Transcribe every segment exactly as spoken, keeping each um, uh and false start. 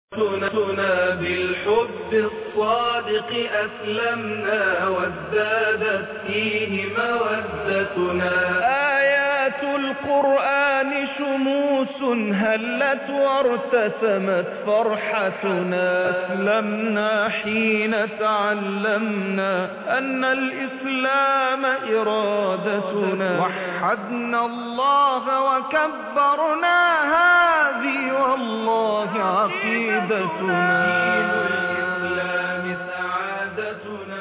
سنتنا بالحب الصادق أسلمنا وازدادت فيه مودتنا. آيات القرآن شموس هلت وارتسمت فرحتنا. أسلمنا حين تعلمنا أن الإسلام إرادتنا. وحدنا الله وكبرنا هذه والله عقيدتنا. دين الإسلام سعادتنا.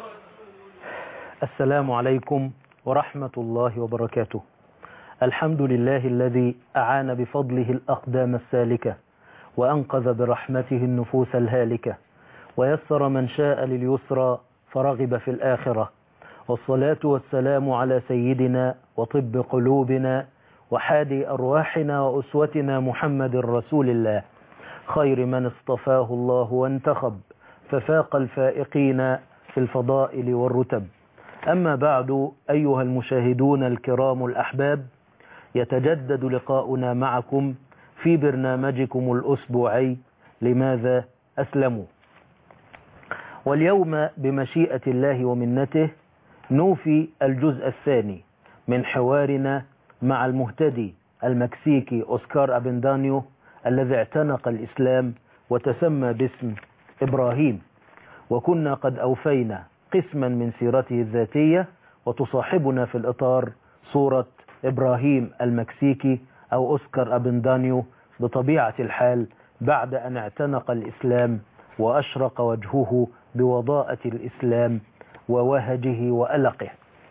السلام عليكم ورحمة الله وبركاته. الحمد لله الذي أعان بفضله الأقدام السالكة وأنقذ برحمته النفوس الهالكة ويسر من شاء لليسرى فرغب في الآخرة. والصلاة والسلام على سيدنا وطب قلوبنا وحادي أرواحنا وأسوتنا محمد رسول الله، خير من اصطفاه الله وانتخب ففاق الفائقين في الفضائل والرتب. أما بعد، أيها المشاهدون الكرام الأحباب، يتجدد لقاؤنا معكم في برنامجكم الأسبوعي لماذا أسلموا. واليوم بمشيئة الله ومنته نوفي الجزء الثاني من حوارنا مع المهتدي المكسيكي أوسكار أبندانيو الذي اعتنق الإسلام وتسمى باسم إبراهيم. وكنا قد أوفينا قسما من سيرته الذاتية، وتصاحبنا في الإطار صورة إبراهيم المكسيكي أو أوسكار أبندانيو بطبيعة الحال بعد أن اعتنق الإسلام وأشرق وجهه بوضاءة الإسلام ووهجه وألقه.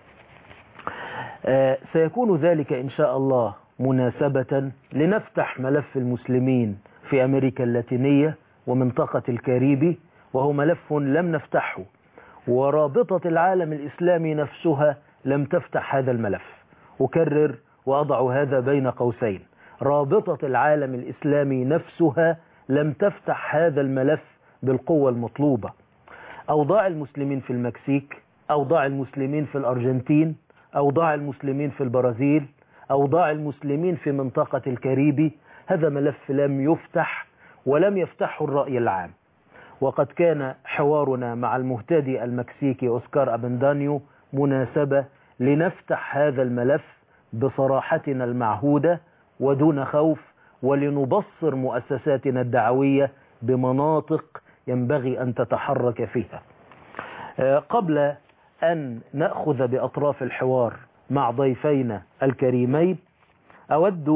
آه سيكون ذلك إن شاء الله مناسبة لنفتح ملف المسلمين في أمريكا اللاتينية ومنطقة الكاريبي، وهو ملف لم نفتحه، ورابطة العالم الإسلامي نفسها لم تفتح هذا الملف. أكرر وأضع هذا بين قوسين، رابطة العالم الإسلامي نفسها لم تفتح هذا الملف بالقوة المطلوبة. أوضاع المسلمين في المكسيك، أوضاع المسلمين في الأرجنتين، أوضاع المسلمين في البرازيل، أوضاع المسلمين في منطقة الكاريبي، هذا ملف لم يفتح ولم يفتحه الرأي العام. وقد كان حوارنا مع المهتدي المكسيكي أوسكار أبندانيو مناسبة لنفتح هذا الملف بصراحتنا المعهودة ودون خوف، ولنبصر مؤسساتنا الدعوية بمناطق ينبغي أن تتحرك فيها. قبل أن نأخذ بأطراف الحوار مع ضيفينا الكريمين، أود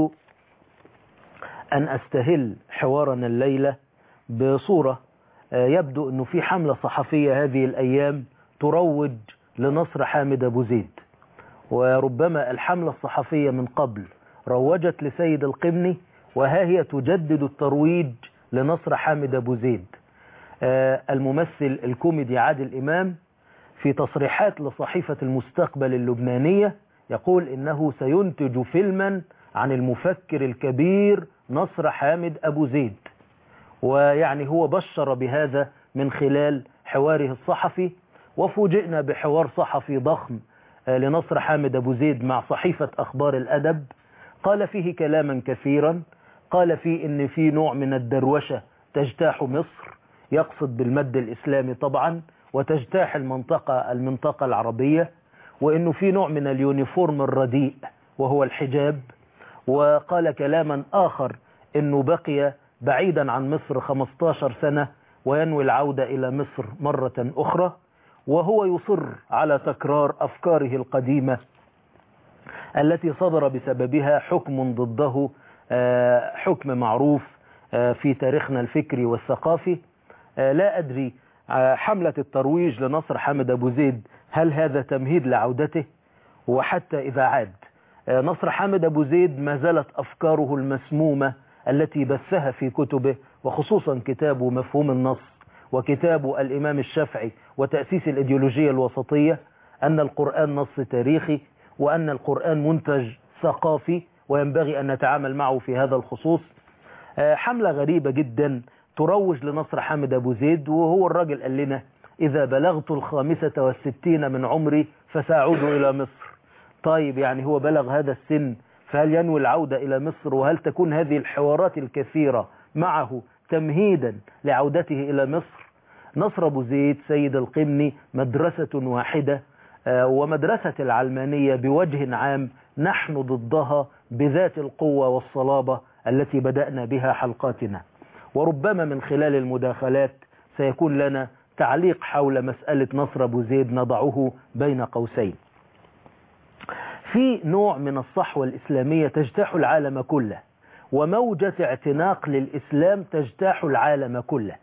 أن أستهل حوارنا الليلة بصورة يبدو أنه في حملة صحفية هذه الأيام تروج لنصر حامد أبو زيد، وربما الحملة الصحفية من قبل روجت لسيد القمني، وها هي تجدد الترويج لنصر حامد أبو زيد. الممثل الكوميدي عادل إمام في تصريحات لصحيفة المستقبل اللبنانية يقول إنه سينتج فيلما عن المفكر الكبير نصر حامد أبو زيد، ويعني هو بشر بهذا من خلال حواره الصحفي. وفوجئنا بحوار صحفي ضخم لنصر حامد أبو زيد مع صحيفة أخبار الأدب، قال فيه كلاما كثيرا، قال فيه إن في نوع من الدروشة تجتاح مصر، يقصد بالمد الإسلامي طبعا، وتجتاح المنطقة المنطقة العربية، وإنه في نوع من اليونيفورم الرديء وهو الحجاب. وقال كلاما آخر إنه بقي بعيدا عن مصر خمسة عشر سنة وينوي العودة إلى مصر مرة أخرى، وهو يصر على تكرار أفكاره القديمة التي صدر بسببها حكم ضده، حكم معروف في تاريخنا الفكري والثقافي. لا أدري حملة الترويج لنصر حامد أبو زيد هل هذا تمهيد لعودته؟ وحتى إذا عاد نصر حامد أبو زيد ما زالت أفكاره المسمومة التي بثها في كتبه، وخصوصا كتابه مفهوم النص وكتابه الإمام الشافعي وتأسيس الإيديولوجية الوسطية، أن القرآن نص تاريخي وأن القرآن منتج ثقافي وينبغي أن نتعامل معه في هذا الخصوص. حملة غريبة جدا تروج لنصر حامد أبو زيد، وهو الراجل قال لنا إذا بلغت الخامسة والستين من عمري فسأعود إلى مصر. طيب يعني هو بلغ هذا السن فهل ينوي العودة إلى مصر؟ وهل تكون هذه الحوارات الكثيرة معه تمهيدا لعودته إلى مصر. نصر أبو زيد سيد القمني مدرسة واحدة، ومدرسة العلمانية بوجه عام نحن ضدها بذات القوة والصلابة التي بدأنا بها حلقاتنا. وربما من خلال المداخلات سيكون لنا تعليق حول مسألة نصر أبو زيد نضعه بين قوسين. في نوع من الصحوة الإسلامية تجتاح العالم كله، وموجة اعتناق للإسلام تجتاح العالم كله.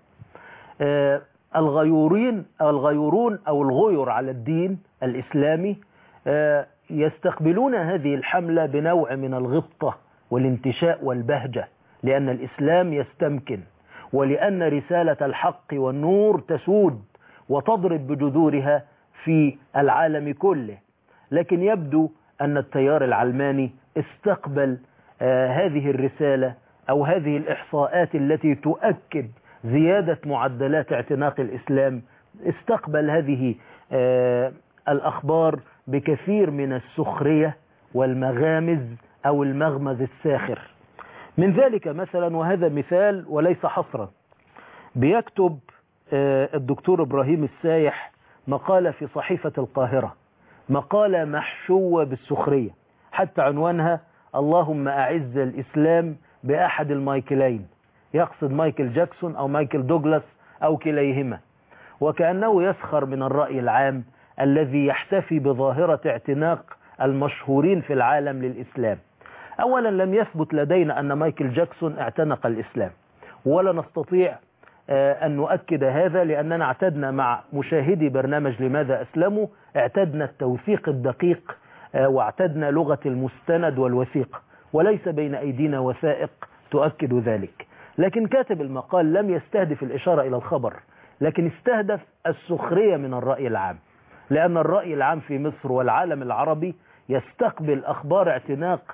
آه الغيورين أو الغيورون أو الغير على الدين الإسلامي آه يستقبلون هذه الحملة بنوع من الغبطة والانتشاء والبهجة، لأن الإسلام يستمكن، ولأن رسالة الحق والنور تسود وتضرب بجذورها في العالم كله. لكن يبدو أن التيار العلماني استقبل آه هذه الرسالة أو هذه الإحصاءات التي تؤكد زيادة معدلات اعتناق الإسلام، استقبل هذه آه الأخبار بكثير من السخرية والمغامز أو المغمز الساخر. من ذلك مثلا، وهذا مثال وليس حصرا، بيكتب آه الدكتور إبراهيم السايح مقالة في صحيفة القاهرة، مقالة محشوة بالسخرية، حتى عنوانها اللهم أعز الإسلام بأحد المايكلين، يقصد مايكل جاكسون أو مايكل دوغلاس أو كليهما، وكأنه يسخر من الرأي العام الذي يحتفي بظاهرة اعتناق المشهورين في العالم للإسلام. أولا، لم يثبت لدينا أن مايكل جاكسون اعتنق الإسلام، ولا نستطيع أن نؤكد هذا، لأننا اعتدنا مع مشاهدي برنامج لماذا أسلموا، اعتدنا التوثيق الدقيق واعتدنا لغة المستند والوثيق، وليس بين أيدينا وثائق تؤكد ذلك. لكن كاتب المقال لم يستهدف الإشارة إلى الخبر، لكن استهدف السخرية من الرأي العام، لأن الرأي العام في مصر والعالم العربي يستقبل أخبار اعتناق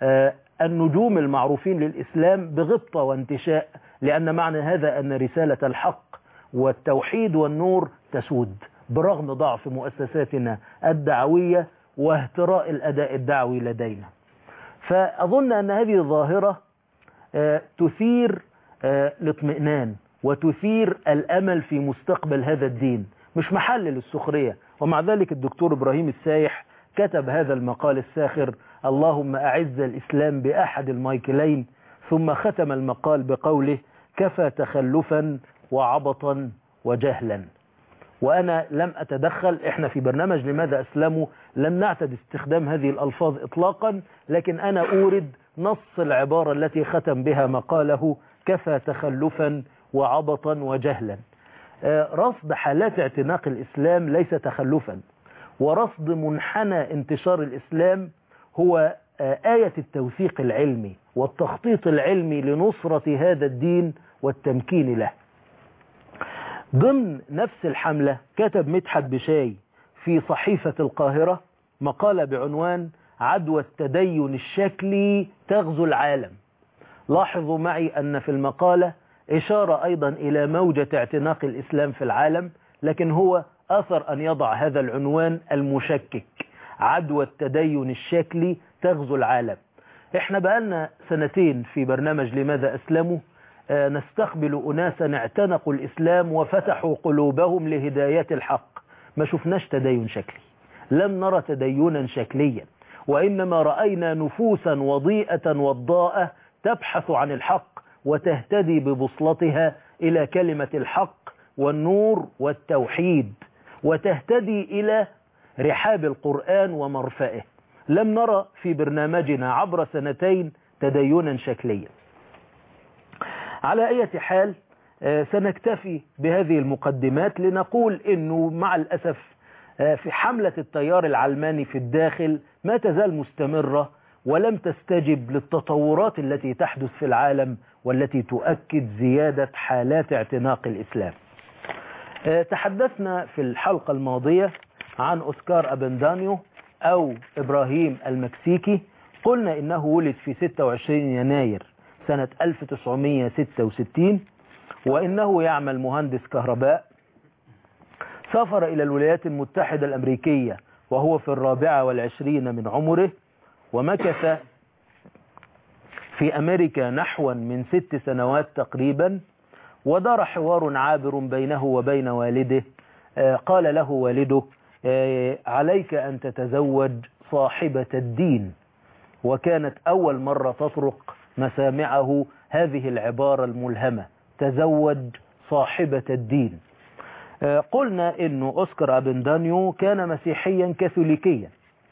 النجوم المعروفين للإسلام بغبطة وانتشاء، لأن معنى هذا أن رسالة الحق والتوحيد والنور تسود برغم ضعف مؤسساتنا الدعوية واهتراء الأداء الدعوي لدينا. فأظن أن هذه الظاهرة تثير الاطمئنان وتثير الأمل في مستقبل هذا الدين، مش محل للسخرية. ومع ذلك الدكتور إبراهيم السايح كتب هذا المقال الساخر اللهم أعز الإسلام بأحد المايكلين، ثم ختم المقال بقوله كفى تخلفا وعبطا وجهلا. وأنا لم أتدخل، إحنا في برنامج لماذا أسلموا لم نعتد استخدام هذه الألفاظ إطلاقا، لكن أنا أورد نص العبارة التي ختم بها مقاله كفى تخلفا وعبطا وجهلا. رصد حالات اعتناق الإسلام ليس تخلفا، ورصد منحنى انتشار الإسلام هو آية التوثيق العلمي والتخطيط العلمي لنصرة هذا الدين والتمكين له. ضمن نفس الحملة كتب مدحت بشاي في صحيفة القاهرة مقالة بعنوان عدوى التدين الشكلي تغزو العالم. لاحظوا معي أن في المقالة إشارة أيضا إلى موجة اعتناق الإسلام في العالم، لكن هو أثر أن يضع هذا العنوان المشكك، عدوى التدين الشكلي تغزو العالم. احنا بقالنا سنتين في برنامج لماذا أسلموا آه نستقبل أناسا اعتنقوا الإسلام وفتحوا قلوبهم لهداية الحق. ما شفناش تدين شكلي، لم نرى تدينا شكليا، وإنما رأينا نفوسا وضيئة وضاءة تبحث عن الحق وتهتدي ببصلتها إلى كلمة الحق والنور والتوحيد، وتهتدي إلى رحاب القرآن ومرفئه. لم نرى في برنامجنا عبر سنتين تدينا شكليا. على أي حال سنكتفي بهذه المقدمات لنقول إنه مع الأسف في حملة التيار العلماني في الداخل ما تزال مستمرة ولم تستجب للتطورات التي تحدث في العالم والتي تؤكد زيادة حالات اعتناق الإسلام. تحدثنا في الحلقة الماضية عن أوسكار أبندانيو أو إبراهيم المكسيكي. قلنا إنه ولد في ستة وعشرين يناير سنة ألف وتسعمائة وستة وستين، وإنه يعمل مهندس كهرباء. سافر إلى الولايات المتحدة الأمريكية وهو في الرابعة والعشرين من عمره، ومكث في أمريكا نحو من ست سنوات تقريبا، ودار حوار عابر بينه وبين والده. قال له والده عليك أن تتزوج صاحبة الدين، وكانت أول مرة تطرق مسامعه هذه العبارة الملهمة: تزوج صاحبة الدين. قلنا إن أوسكار أبندانيو كان مسيحيا كاثوليكيا،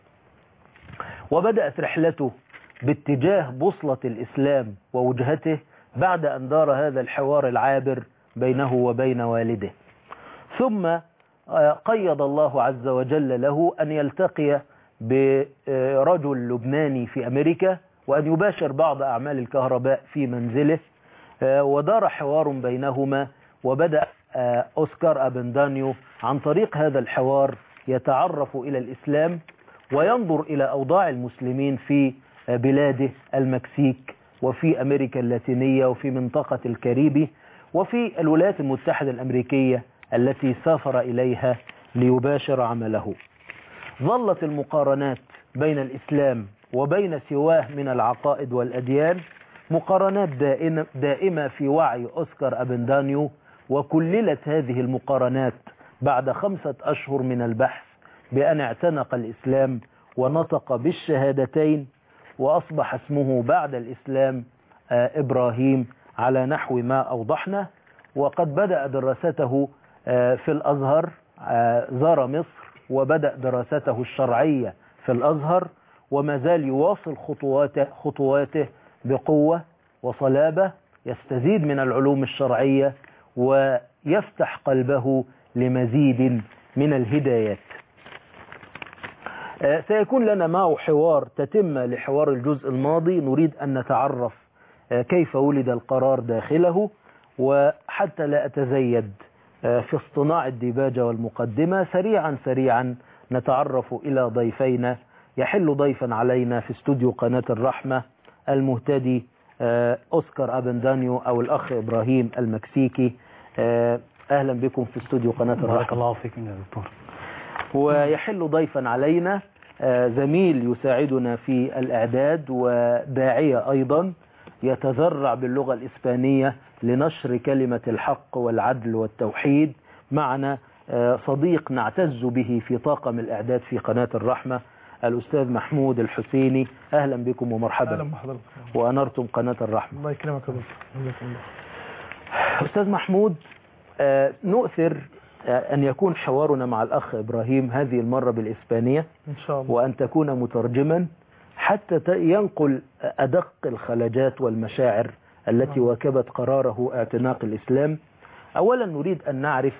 وبدأت رحلته باتجاه بوصلة الإسلام ووجهته بعد أن دار هذا الحوار العابر بينه وبين والده. ثم قيض الله عز وجل له أن يلتقي برجل لبناني في أمريكا وأن يباشر بعض أعمال الكهرباء في منزله، ودار حوار بينهما. وبدأ أوسكار أبندانيو عن طريق هذا الحوار يتعرف إلى الإسلام وينظر إلى أوضاع المسلمين في بلاده المكسيك وفي أمريكا اللاتينية وفي منطقة الكاريبي وفي الولايات المتحدة الأمريكية التي سافر إليها ليباشر عمله. ظلت المقارنات بين الإسلام وبين سواه من العقائد والأديان مقارنات دائمة في وعي أوسكار أبندانيو، وكللت هذه المقارنات بعد خمسة أشهر من البحث بأن اعتنق الإسلام ونطق بالشهادتين، وأصبح اسمه بعد الإسلام إبراهيم على نحو ما أوضحنا. وقد بدأ دراسته في الأزهر، زار مصر وبدأ دراسته الشرعية في الأزهر، وما زال يواصل خطواته, خطواته بقوة وصلابة، يستزيد من العلوم الشرعية ويفتح قلبه لمزيد من الهدايات. سيكون لنا معه حوار تتمة لحوار الجزء الماضي. نريد أن نتعرف كيف ولد القرار داخله، وحتى لا أتزيد في اصطناع الديباجة والمقدمة سريعا سريعا نتعرف إلى ضيفينا. يحل ضيفا علينا في استوديو قناة الرحمة المهتدي أوسكار أبندانيو أو الأخ إبراهيم المكسيكي. أهلا بكم في استوديو قناة الرحمة. بارك الله فيكم يا دكتور. ويحل ضيفا علينا زميل يساعدنا في الإعداد وداعية أيضا يتذرع باللغة الإسبانية لنشر كلمة الحق والعدل والتوحيد. معنا صديق نعتز به في طاقم الإعداد في قناة الرحمة، الأستاذ محمود الحسيني. أهلا بكم ومرحبا. أهلا بحضرتك. وأنرتم قناة الرحمة. الله يكرمك يا دكتور. أستاذ محمود، نؤثر أن يكون حوارنا مع الأخ إبراهيم هذه المرة بالإسبانية إن شاء الله، وأن تكون مترجما حتى ينقل أدق الخلجات والمشاعر التي واكبت قراره اعتناق الإسلام. أولا نريد أن نعرف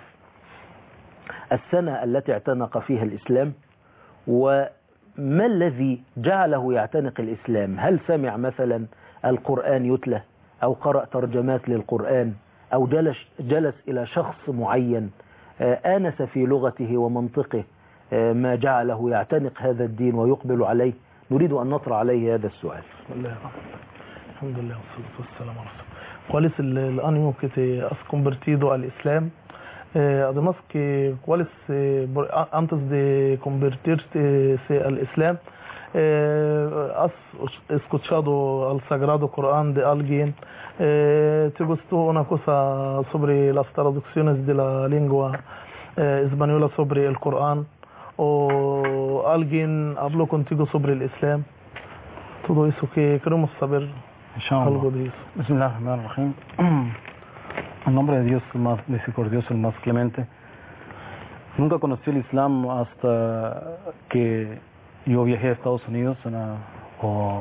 السنة التي اعتنق فيها الإسلام، وما الذي جعله يعتنق الإسلام. هل سمع مثلا القرآن يتلى أو قرأ ترجمات للقرآن أو جلس, جلس إلى شخص معين آنس في لغته ومنطقه ما جعله يعتنق هذا الدين ويقبل عليه؟ نريد أن نطرح عليه هذا السؤال. بسم الله الحمد لله والصلاة والسلام على رسول الله. ¿Cuál es el, el ánimo que te has convertido al Islam? Eh, además que cuál es eh, antes de convertirse al Islam eh, has escuchado al Sagrado Corán de alguien, eh, te gustó una cosa sobre las traducciones de la lengua eh, española sobre el Corán, o alguien habló contigo sobre el Islam. Todo eso que queremos saber algo de eso. Bismillahirrahmanirrahim. En nombre de Dios el más misericordioso, el más clemente. Nunca conocí el Islam hasta que yo viajé a Estados Unidos en la, o,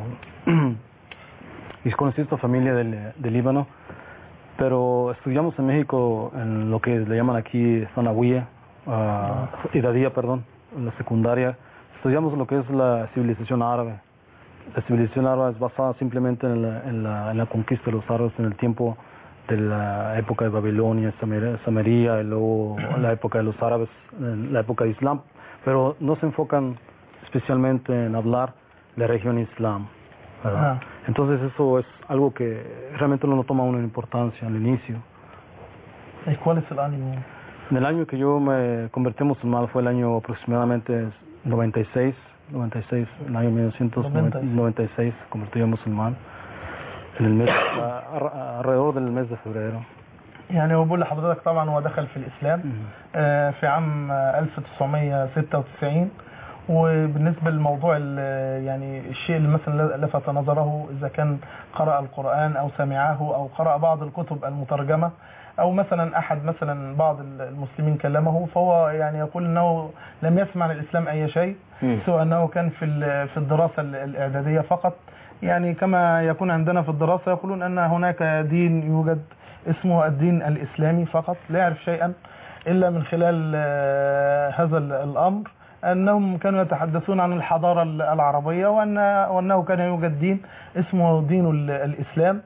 y conocí esta familia del, del Líbano, pero estudiamos en México en lo que le llaman aquí Zanahuía, uh, Idadía, perdón, en la secundaria. Estudiamos lo que es la civilización árabe. La civilización árabe es basada simplemente en la, en la, en la conquista de los árabes en el tiempo de la época de Babilonia, Samaria, y luego la época de los árabes, en la época de Islam, pero no se enfocan especialmente en hablar de la región Islam, ¿verdad? Ah. Entonces eso es algo que realmente no toma una importancia al inicio. ¿Y cuál es el año? En el año que yo me convertí musulmán fue el año aproximadamente noventa y seis, noventa y seis, en el año mil novecientos noventa y seis convertí a musulmán. En el mes, a, alrededor del mes de febrero. يعني هو بقول لحضرتك طبعا هو دخل في الإسلام آه في عام ألف وتسعمية وستة وتسعين. وبالنسبة للموضوع يعني الشيء اللي مثلا لفت نظره إذا كان قرأ القرآن أو سمعه أو قرأ بعض الكتب المترجمة أو مثلا أحد مثلا بعض المسلمين كلمه، فهو يعني يقول أنه لم يسمع عن الإسلام أي شيء سوى أنه كان في في الدراسة الإعدادية فقط. يعني كما يكون عندنا في الدراسة يقولون أن هناك دين يوجد اسمه الدين الإسلامي فقط، لا يعرف شيئا إلا من خلال هذا الأمر أنهم كانوا يتحدثون عن الحضارة العربية وأن وأنه كان يوجد دين اسمه دين الإسلام،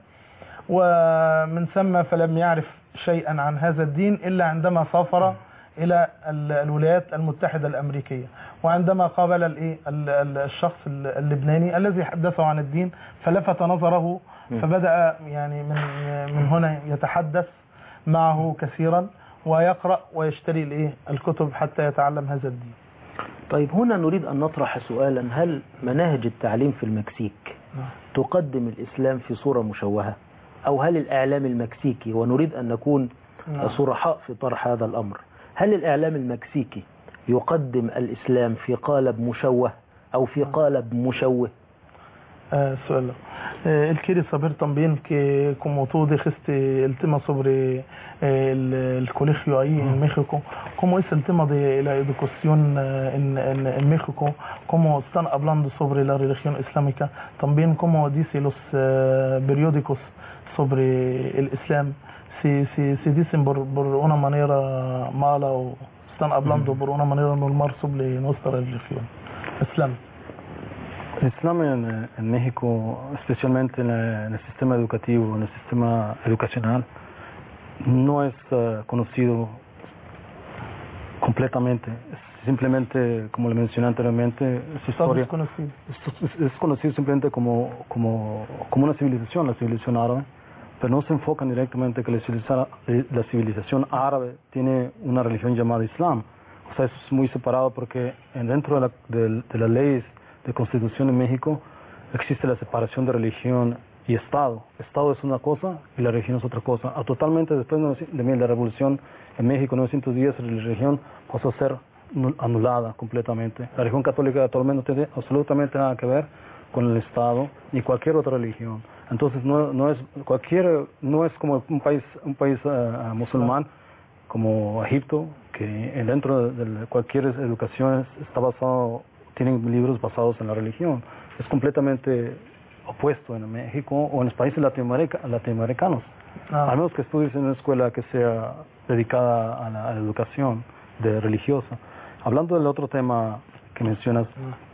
ومن ثم فلم يعرف شيئا عن هذا الدين إلا عندما سافر إلى الولايات المتحدة الأمريكية، وعندما قابل الإيه الشخص اللبناني الذي حدثه عن الدين فلفت نظره، فبدأ يعني من من هنا يتحدث معه كثيرا ويقرأ ويشتري الإيه الكتب حتى يتعلم هذا الدين. طيب هنا نريد أن نطرح سؤالا: هل مناهج التعليم في المكسيك تقدم الإسلام في صورة مشوهة، أو هل الإعلام المكسيكي، ونريد أن نكون صرحاء في طرح هذا الأمر، هل الإعلام المكسيكي يقدم الإسلام في قالب مشوه أو في قالب مشوه؟ آه سؤال el quiere saber también que como tú dejaste el tema sobre el, el colegio ahí en México, ¿cómo es el tema de la educación en, en, en México? ¿Cómo están hablando sobre la religión islámica? También cómo dicen los uh, periódicos sobre el Islam, si, si, si dicen por, por una manera mala o están hablando por una manera normal sobre nuestra religión, Islam. El Islam en, en México, especialmente en, en el sistema educativo, en el sistema educacional, no es uh, conocido completamente. Es simplemente, como le mencioné anteriormente, su historia es conocido, es, es conocido simplemente como, como, como una civilización, la civilización árabe, pero no se enfocan directamente que la civilización, la civilización árabe tiene una religión llamada Islam. O sea, eso es muy separado porque dentro de, la, de, de las leyes de Constitución en México existe la separación de religión y Estado. Estado es una cosa y la religión es otra cosa. A totalmente después de la Revolución en México, en novecientos diez, la religión pasó a ser anulada completamente. La religión católica actualmente no tiene absolutamente nada que ver con el Estado ni cualquier otra religión. Entonces no, no es cualquier, no es como un país, un país uh, musulmán como Egipto, que dentro de, de cualquier educación está basado, tienen libros basados en la religión. Es completamente opuesto en México o en los países latinoamerica, latinoamericanos. Ah. Al menos que estudies en una escuela que sea dedicada a la, a la educación de religiosa. Hablando del otro tema que mencionas,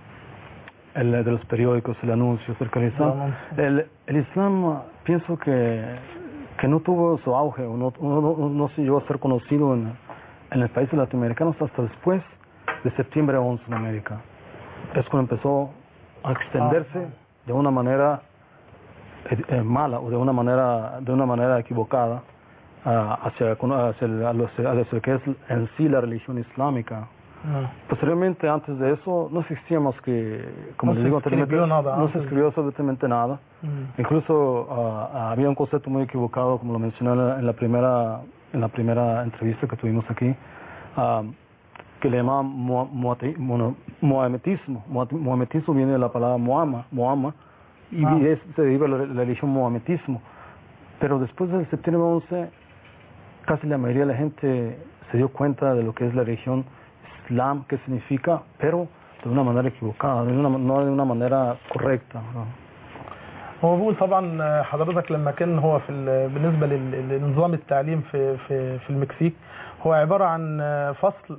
el de los periódicos, el anuncio acerca del Islam, el, el Islam pienso que, que no tuvo su auge o no, no, no, no se llegó a ser conocido en, en los países latinoamericanos hasta después de septiembre once en América. Es cuando empezó a extenderse de una manera eh, mala o de una manera de una manera equivocada uh, hacia, hacia, el, hacia, hacia lo que es en sí la religión islámica. No. Posteriormente, antes de eso, no existía más que, como no les digo anteriormente, nada, no se escribió absolutamente nada. Mm. Incluso uh, había un concepto muy equivocado, como lo mencioné en la, en la primera en la primera entrevista que tuvimos aquí, uh, que le llamaban mohametismo. Mohametismo viene de la palabra Muhammad, Muhammad y ah. es, se deriva de la religión mohametismo. Pero después del septiembre once, casi la mayoría de la gente se dio cuenta de lo que es la religión Islam, qué significa, pero de una manera equivocada, de una, no de una manera correcta. هو بقول طبعا حضرتك لما كان هو في بالنسبة لنظام التعليم في في في المكسيك هو عبارة عن فصل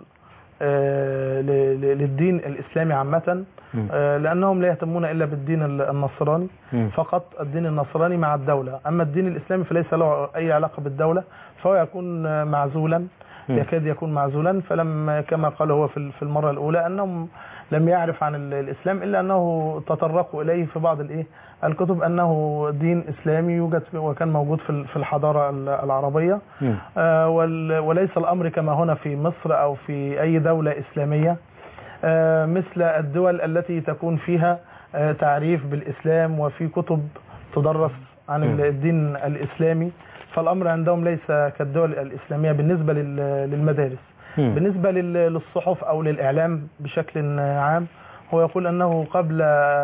للدين الإسلامي عامة، لأنهم لا يهتمون إلا بالدين النصراني فقط، الدين النصراني مع الدولة. أما الدين الإسلامي فليس له أي علاقة بالدولة، فهو يكون معزولا، يكاد يكون معزولا. فلما كما قال هو في المرة الأولى أنهم لم يعرف عن الإسلام إلا أنه تطرقوا إليه في بعض الإيه الكتب أنه دين إسلامي يوجد وكان موجود في الحضارة العربية، آه وليس الأمر كما هنا في مصر أو في أي دولة إسلامية آه مثل الدول التي تكون فيها آه تعريف بالإسلام وفي كتب تدرس عن الدين الإسلامي. فالأمر عندهم ليس كالدول الإسلامية بالنسبة للمدارس. مم. بالنسبة للصحف أو للإعلام بشكل عام، هو يقول أنه قبل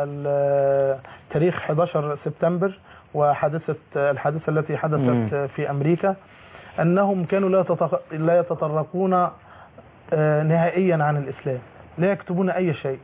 تاريخ أحد عشر سبتمبر وحادثة الحادثة التي حدثت مم. في أمريكا أنهم كانوا لا يتطرقون نهائيا عن الإسلام، لا يكتبون أي شيء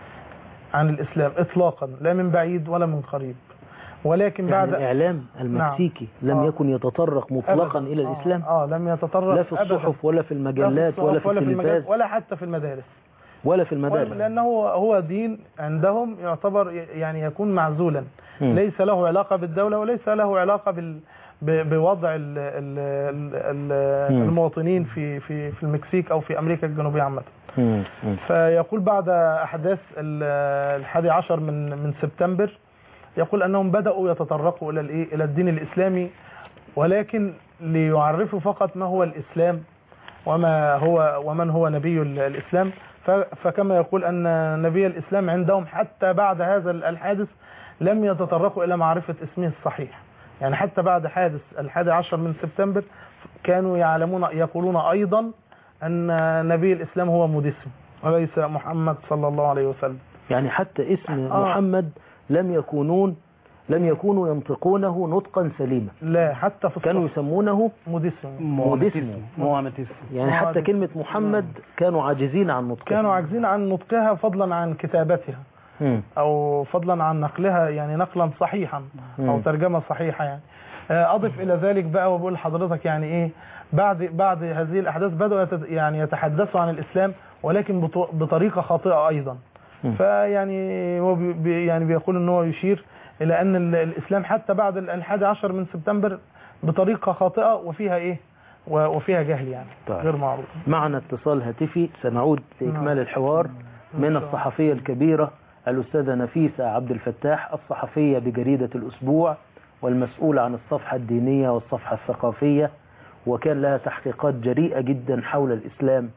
عن الإسلام إطلاقا، لا من بعيد ولا من قريب. ولكن بعد يعني الإعلام المكسيكي نعم. لم آه. يكن يتطرق مطلقا أبداً. إلى الإسلام. آه. آه لم يتطرق لا في الصحف ولا في المجلات ولا في التلفاز ولا حتى في المدارس ولا في المدارس، لأنه هو دين عندهم يعتبر يعني يكون معزولا. م. ليس له علاقة بالدولة وليس له علاقة بال بوضع ال ال ال المواطنين في في في المكسيك أو في أمريكا الجنوبية عامة. فيقول بعد أحداث الحادي عشر من من سبتمبر، يقول أنهم بدأوا يتطرقوا إلى الإيه إلى الدين الإسلامي، ولكن ليعرفوا فقط ما هو الإسلام وما هو ومن هو نبي الإسلام. فكما يقول أن نبي الإسلام عندهم حتى بعد هذا الحادث لم يتطرقوا إلى معرفة اسمه الصحيح. يعني حتى بعد حادث الحادي عشر من سبتمبر كانوا يعلمون يقولون أيضا أن نبي الإسلام هو موديسم وليس محمد صلى الله عليه وسلم. يعني حتى اسم آه. محمد لم يكونون لم يكونوا ينطقونه نطقا سليما. لا حتى في كانوا يسمونه موديسم موديسم يعني حتى كلمة محمد كانوا عاجزين عن نطقها كانوا عاجزين عن نطقها فضلا عن كتابتها م. أو فضلا عن نقلها، يعني نقلا صحيحا م. أو ترجمة صحيحة. يعني أضف إلى ذلك بقى وبقول لحضرتك يعني إيه بعد بعد هذه الأحداث بدأوا يعني يتحدثوا عن الإسلام ولكن بطريقة خاطئة أيضا. م. فيعني هو بي يعني بيقول إن هو يشير إلى أن الإسلام حتى بعد الحادي عشر من سبتمبر بطريقة خاطئة وفيها إيه وفيها جهل يعني طيب. غير معروف. معنا اتصال هاتفي، سنعود لإكمال الحوار من الصحفية الكبيرة الأستاذة نفيسة عبد الفتاح، الصحفية بجريدة الأسبوع والمسؤولة عن الصفحة الدينية والصفحة الثقافية، وكان لها تحقيقات جريئة جدا حول الإسلام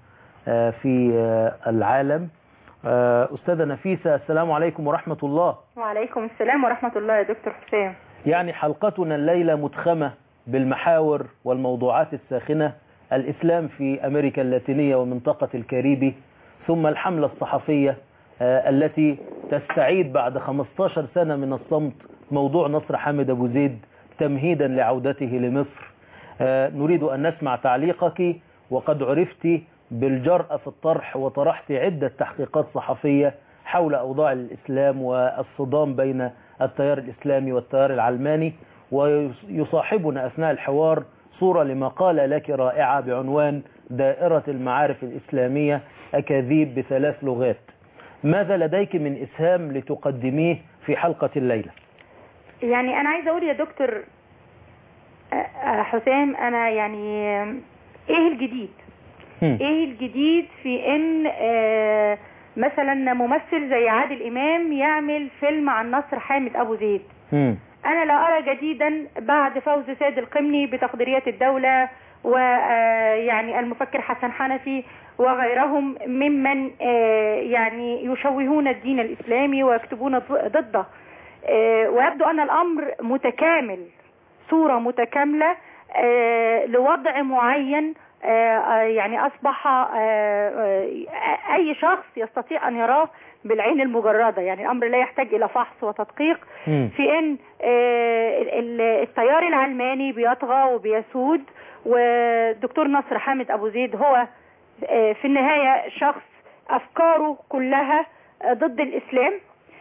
في العالم. أستاذة نفيسة، السلام عليكم ورحمة الله. وعليكم السلام ورحمة الله يا دكتور حسام. يعني حلقتنا الليلة متخمة بالمحاور والموضوعات الساخنة، الإسلام في أمريكا اللاتينية ومنطقة الكاريبي، ثم الحملة الصحفية التي تستعيد بعد خمسة عشر سنة من الصمت موضوع نصر حامد أبو زيد تمهيدا لعودته لمصر. نريد أن نسمع تعليقك، وقد عرفت بالجرأة في الطرح وطرحت عدة تحقيقات صحفية حول أوضاع الإسلام والصدام بين التيار الإسلامي والتيار العلماني، ويصاحبنا أثناء الحوار صورة لمقالة لك رائعة بعنوان دائرة المعارف الإسلامية أكاذيب بثلاث لغات. ماذا لديك من إسهام لتقدميه في حلقة الليلة؟ يعني أنا عايزة أقول يا دكتور حسام، أنا يعني إيه الجديد؟ إيه الجديد في إن آه مثلا ممثل زي عادل إمام يعمل فيلم عن نصر حامد أبو زيد؟ م. أنا لا أرى جديدا بعد فوز سيد القمني بتقديريات الدولة ويعني المفكر حسن حنفي وغيرهم ممن يعني يشوهون الدين الإسلامي ويكتبون ضده، ويبدو أن الأمر متكامل، صورة متكاملة لوضع معين يعني أصبح أي شخص يستطيع أن يراه بالعين المجردة. يعني الأمر لا يحتاج إلى فحص وتدقيق في أن التيار العلماني بيطغى وبيسود، والدكتور نصر حامد أبو زيد هو في النهاية شخص أفكاره كلها ضد الإسلام.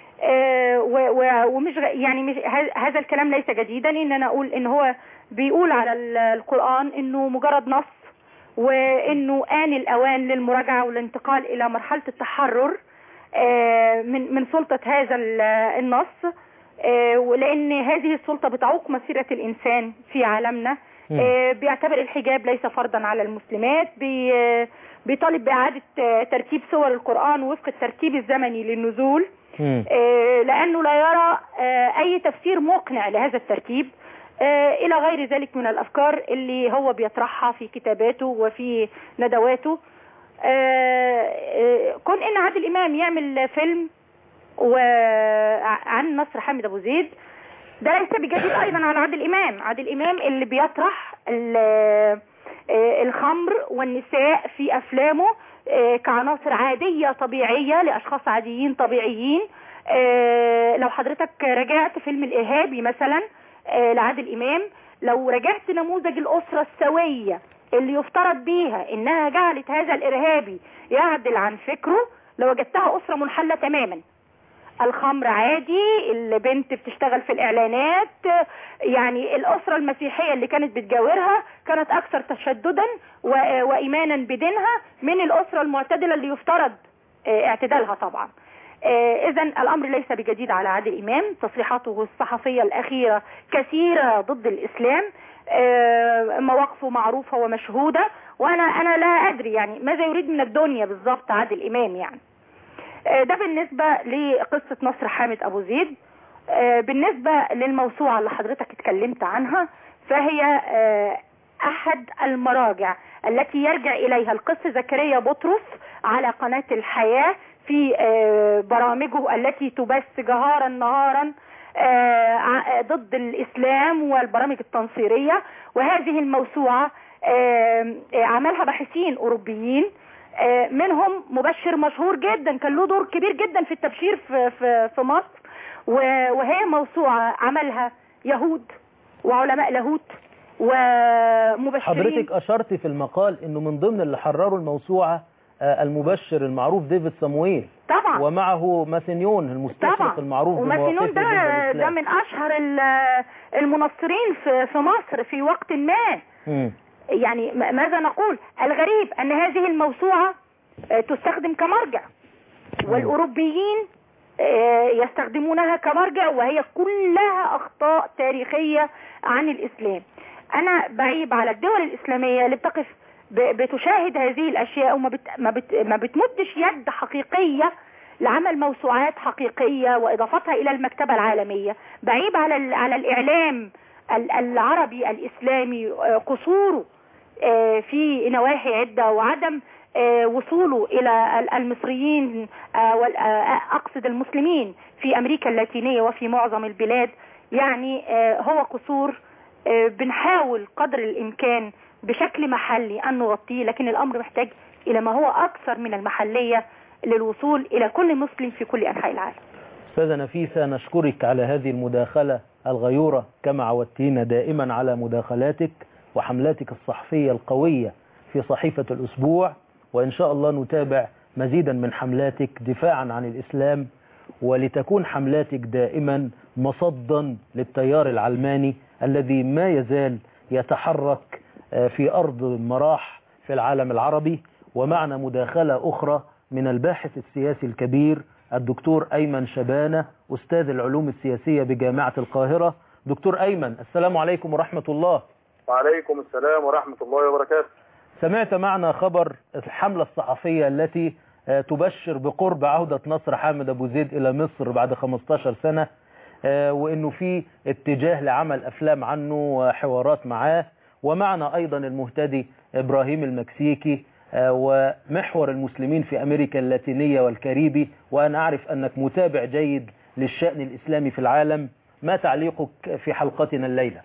ومش يعني مش هذا الكلام ليس جديدا، إن أنا أقول إن هو بيقول على القرآن إنه مجرد نص، وإنه آن الأوان للمراجعة والانتقال إلى مرحلة التحرر من من سلطة هذا النص، ولأن هذه السلطة بتعوق مسيرة الإنسان في عالمنا. بيعتبر الحجاب ليس فرضا على المسلمات، بيطالب بإعادة ترتيب سور القرآن وفق الترتيب الزمني للنزول، لأنه لا يرى أي تفسير مقنع لهذا الترتيب، إلى غير ذلك من الأفكار اللي هو بيطرحها في كتاباته وفي ندواته. كون إن عادل إمام يعمل فيلم عن نصر حامد أبو زيد ده ليس بجديد ايضا على عادل امام. عادل امام اللي بيطرح الخمر والنساء في افلامه كعناصر عادية طبيعية لاشخاص عاديين طبيعيين. لو حضرتك رجعت فيلم الارهابي مثلا لعادل امام، لو رجعت نموذج الاسرة السوية اللي يفترض بيها انها جعلت هذا الارهابي يعدل عن فكره، لوجدتها اسرة منحلة تماما. الخمر عادي، البنت بتشتغل في الاعلانات، يعني الاسرة المسيحية اللي كانت بتجاورها كانت اكثر تشددا وايمانا بدينها من الاسرة المعتدلة اللي يفترض اعتدالها طبعا. اذا الامر ليس بجديد على عادل امام. تصريحاته الصحفية الاخيرة كثيرة ضد الاسلام، مواقفه معروفة ومشهودة، وانا انا لا ادري يعني ماذا يريد من الدنيا بالضبط عادل امام يعني. ده بالنسبة لقصة نصر حامد ابو زيد. بالنسبة للموسوعة اللي حضرتك اتكلمت عنها، فهي احد المراجع التي يرجع اليها القس زكريا بطرس على قناة الحياة في برامجه التي تبث جهارا نهارا ضد الإسلام والبرامج التنصيرية. وهذه الموسوعة عملها باحثين أوروبيين، منهم مبشر مشهور جدا كان له دور كبير جدا في التبشير في, في, في مصر. وهي موسوعة عملها يهود وعلماء لاهوت ومبشرين. حضرتك أشرت في المقال أنه من ضمن اللي حرروا الموسوعة المبشر المعروف ديفيد صمويل طبعا، ومعه ماثنيون المستشرق المعروف. وماثنيون ده, ده من أشهر المنصرين في, في مصر في وقت ما. م. يعني ماذا نقول؟ الغريب أن هذه الموسوعة تستخدم كمرجع، والأوروبيين يستخدمونها كمرجع، وهي كلها أخطاء تاريخية عن الإسلام. أنا بعيب على الدول الإسلامية اللي بتقف بتشاهد هذه الأشياء وما بت ما, بت ما بتمدش يد حقيقية لعمل موسوعات حقيقية وإضافتها إلى المكتبة العالمية. بعيب على على الإعلام العربي الإسلامي قصوره في نواحي عدة، وعدم وصوله إلى المصريين، أقصد المسلمين في أمريكا اللاتينية وفي معظم البلاد. يعني هو قصور بنحاول قدر الإمكان بشكل محلي أن نغطيه، لكن الأمر محتاج إلى ما هو أكثر من المحلية للوصول إلى كل مسلم في كل أنحاء العالم. أستاذة نفيسة، نشكرك على هذه المداخلة الغيورة كما عودتينا دائما على مداخلاتك وحملاتك الصحفية القوية في صحيفة الأسبوع، وإن شاء الله نتابع مزيدا من حملاتك دفاعا عن الإسلام، ولتكون حملاتك دائما مصدا للتيار العلماني الذي ما يزال يتحرك في أرض مراح في العالم العربي. ومعنا مداخلة أخرى من الباحث السياسي الكبير الدكتور أيمن شبانة، أستاذ العلوم السياسية بجامعة القاهرة. دكتور أيمن، السلام عليكم ورحمة الله. وعليكم السلام ورحمة الله وبركاته. سمعت معنا خبر الحملة الصحفية التي تبشر بقرب عودة نصر حامد أبو زيد إلى مصر بعد خمستاشر سنة، وإنه في اتجاه لعمل أفلام عنه وحوارات معاه. ومعنا أيضا المهتدي إبراهيم المكسيكي ومحور المسلمين في أمريكا اللاتينية والكاريبي، وأنا أعرف أنك متابع جيد للشأن الإسلامي في العالم. ما تعليقك في حلقتنا الليلة؟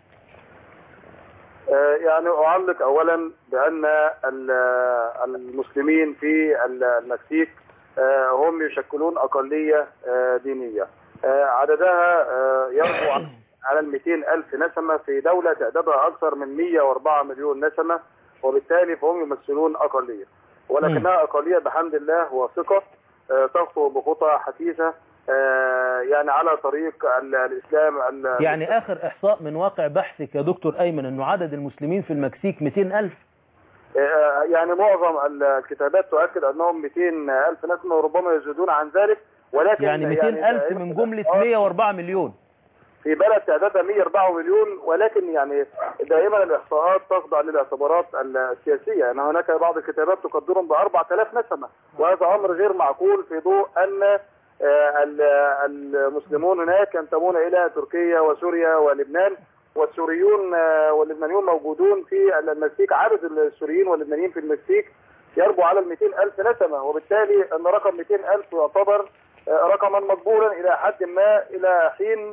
يعني أعلق أولا بأن المسلمين في المكسيك هم يشكلون أقلية دينية عددها يربو على المئتين ألف نسمة في دولة تعدادها أكثر من مئة وأربعة مليون نسمة، وبالتالي فهم يمثلون أقلية، ولكنها أقلية بحمد الله واثقة تخطو بخطى حثيثة يعني على طريق الإسلام. يعني آخر إحصاء من واقع بحثك يا دكتور أيمن أنه عدد المسلمين في المكسيك مئتين ألف؟ يعني معظم الكتابات تؤكد أنهم مئتين ألف نسمة وربما يزيدون عن ذلك، ولكن يعني مئتين ألف يعني من جملة مئة وأربعة مليون في بلد تعدادها مئة وأربعة مليون. ولكن يعني دائما الإحصاءات تخضع للاعتبارات السياسية، يعني هناك بعض الكتابات تقدرهم ب أربعة آلاف نسمة، وهذا أمر غير معقول في ضوء أن المسلمون هناك ينتمون إلى تركيا وسوريا ولبنان، والسوريون واللبنانيون موجودون في المكسيك. عدد السوريين واللبنانيين في المكسيك يربو على المئتين ألف نسمة، وبالتالي أن رقم مئتين ألف يعتبر رقما مقبولا إلى حد ما إلى حين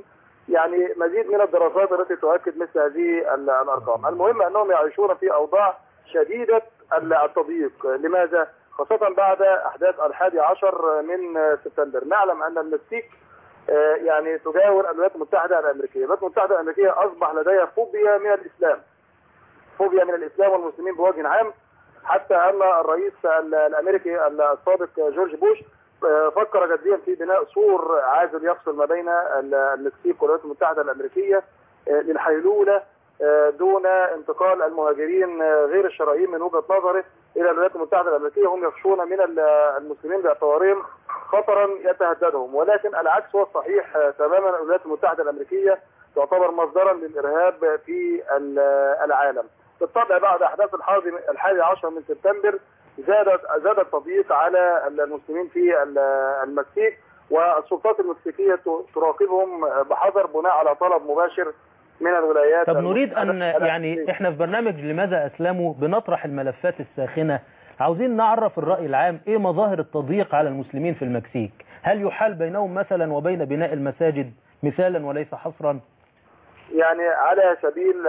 يعني مزيد من الدراسات التي تؤكد مثل هذه الأرقام. المهم أنهم يعيشون في أوضاع شديدة التضييق. لماذا؟ خاصة بعد أحداث الحادي عشر من سبتمبر. نعلم أن المكسيك يعني تجاور الولايات المتحدة الأمريكية. الولايات المتحدة الأمريكية أصبح لديها فوبيا من الإسلام، فوبيا من الإسلام والمسلمين بوجه عام، حتى أن الرئيس الأمريكي السابق جورج بوش فكر جديا في بناء سور عازل يفصل ما بين المكسيك والولايات المتحدة الأمريكية للحيلولة دون انتقال المهاجرين غير الشرعيين من وجهة نظره إلى الولايات المتحدة الأمريكية. هم يخشون من المسلمين باعتبارهم خطرا يتهددهم، ولكن العكس هو الصحيح تماما. الولايات المتحدة الأمريكية تعتبر مصدرا للإرهاب في العالم. بالطبع بعد أحداث الحادي عشر من سبتمبر زادت زاد التضييق على المسلمين في المكسيك، والسلطات المكسيكية تراقبهم بحذر بناء على طلب مباشر من الولايات. طب نريد أن يعني إحنا في برنامج لماذا أسلموا بنطرح الملفات الساخنة، عاوزين نعرف الرأي العام إيه مظاهر التضييق على المسلمين في المكسيك؟ هل يحال بينهم مثلا وبين بناء المساجد مثالا وليس حصرا؟ يعني على سبيل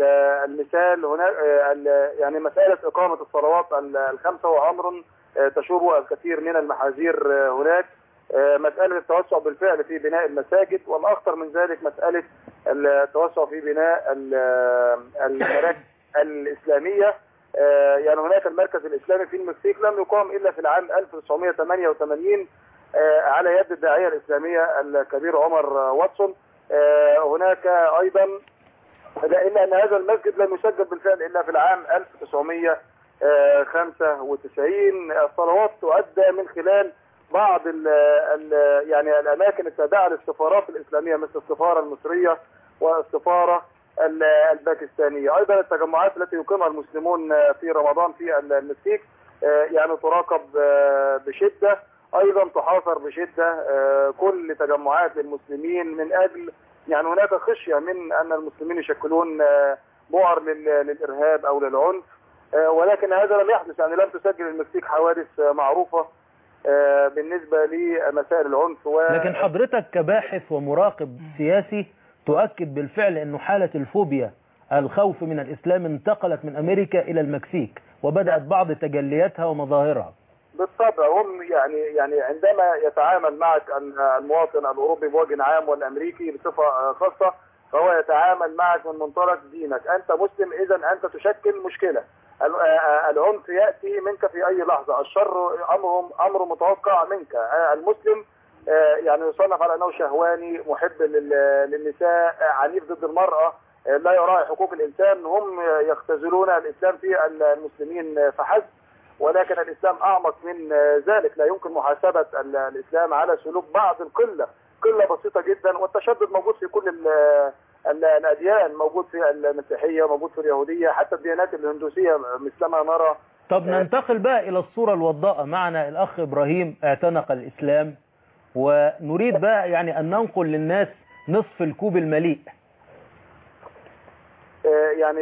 المثال هناك يعني مسألة إقامة الصلوات الخمسة وأمر تشوبه الكثير من المحاذير هناك. مسألة التوسع بالفعل في بناء المساجد، والأخطر من ذلك مسألة التوسع في بناء المراكز الإسلامية. يعني هناك المركز الإسلامي في المكسيك لم يقام إلا في العام ألف وتسعمائة وثمانية وثمانين على يد الداعية الإسلامية الكبير عمر واتسون. هناك أيضا إلا أن هذا المسجد لم يسجل بالفعل إلا في العام ألف وتسعمائة وخمسة وتسعين. الصلوات تؤدى من خلال بعض ال ال يعني الأماكن التابعة للسفارات الإسلامية مثل السفارة المصرية والسفارة الباكستانية. أيضا التجمعات التي يقيمها المسلمون في رمضان في المكسيك يعني تراقب بشدة، أيضا تحاصر بشدة كل تجمعات للمسلمين من أجل يعني هناك خشية من أن المسلمين يشكلون بؤر للإرهاب أو للعنف، ولكن هذا لم يحدث. يعني لم تسجل المكسيك حوادث معروفة بالنسبة لمسائل العنف و... لكن حضرتك كباحث ومراقب سياسي تؤكد بالفعل أنه حالة الفوبيا الخوف من الإسلام انتقلت من أمريكا إلى المكسيك وبدأت بعض تجلياتها ومظاهرها. بالطبع هم يعني يعني عندما يتعامل معك المواطن الأوروبي بوجه عام والأمريكي بصفة خاصة فهو يتعامل معك من منطلق دينك. أنت مسلم إذا أنت تشكل مشكلة. العنف يأتي منك في أي لحظة، الشر أمر أمر متوقع منك. المسلم يعني يصنف على أنه شهواني محب للنساء عنيف ضد المرأة لا يراعي حقوق الإنسان. هم يختزلون الإسلام في المسلمين فحسب، ولكن الإسلام أعمق من ذلك. لا يمكن محاسبة الإسلام على سلوك بعض القلة، قلة بسيطة جدا، والتشدد موجود في كل الأديان، موجود في المسيحية، موجود في اليهودية، حتى الديانات الهندوسية مثلما نرى. طب ننتقل بقى إلى الصورة الوضاءة. معنا الأخ إبراهيم اعتنق الإسلام، ونريد بقى يعني أن ننقل للناس نصف الكوب المليء. يعني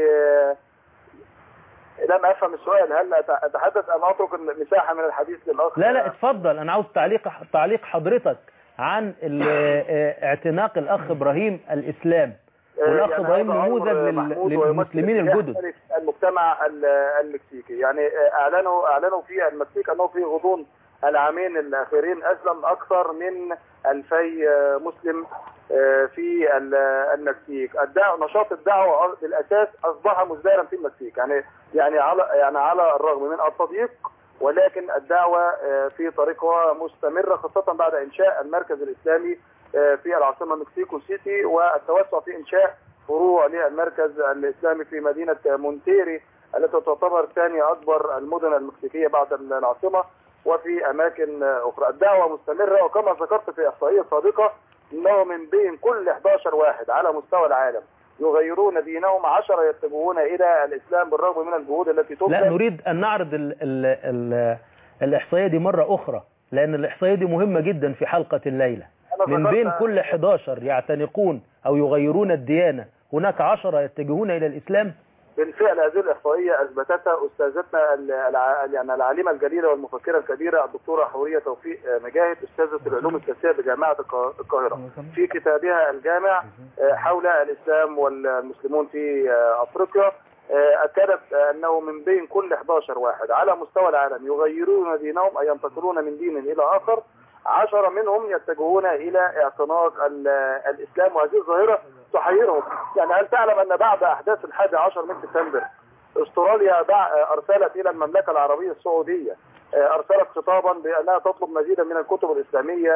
لم أفهم السؤال، هل أتحدث أم أترك المساحة من الحديث للأخ؟ لا لا اتفضل، أنا عاوز تعليق تعليق حضرتك عن اعتناق الأخ إبراهيم الإسلام. والأخ يعني إبراهيم نموذج للمسلمين الجدد. المجتمع المكسيكي يعني أعلنوا أعلنوا في المكسيك أنه في غضون العامين الأخيرين أسلم أكثر من ألفي مسلم في المكسيك. الدعوة نشاط الدعوة بالأساس أصبح مزدهرا في المكسيك، يعني يعني على يعني على الرغم من التضييق، ولكن الدعوة في طريقها مستمرة، خاصة بعد إنشاء المركز الإسلامي في العاصمة مكسيكو سيتي والتوسع في إنشاء فروع للمركز الإسلامي في مدينة مونتيري التي تعتبر ثاني أكبر المدن المكسيكية بعد العاصمة وفي أماكن أخرى. الدعوة مستمرة، وكما ذكرت في إحصائية سابقة أنه من بين كل إحدى عشر واحد على مستوى العالم يغيرون دينهم عشرة يتجهون إلى الإسلام بالرغم من الجهود التي تبذل. لا نريد أن نعرض ال ال ال الإحصائية دي مرة أخرى، لأن الإحصائية دي مهمة جدا في حلقة الليلة. من بين كل إحدى عشر يعتنقون أو يغيرون الديانة هناك عشرة يتجهون إلى الإسلام. بالفعل هذه الإحصائية أثبتتها أستاذتنا الع... يعني العالمة الجليلة والمفكرة الكبيرة الدكتورة حورية توفيق مجاهد أستاذة العلوم السياسية بجامعة القاهرة في كتابها الجامع حول الإسلام والمسلمون في أفريقيا أكدت أنه من بين كل إحدى عشر واحد على مستوى العالم يغيرون دينهم أي ينتقلون من دين إلى آخر، عشرة منهم يتجهون إلى اعتناق الإسلام، وهذه الظاهرة تحيرهم. يعني هل تعلم أن بعد أحداث الحادي عشر من سبتمبر استراليا أرسلت إلى المملكة العربية السعودية أرسلت خطابا بأنها تطلب مزيدا من الكتب الإسلامية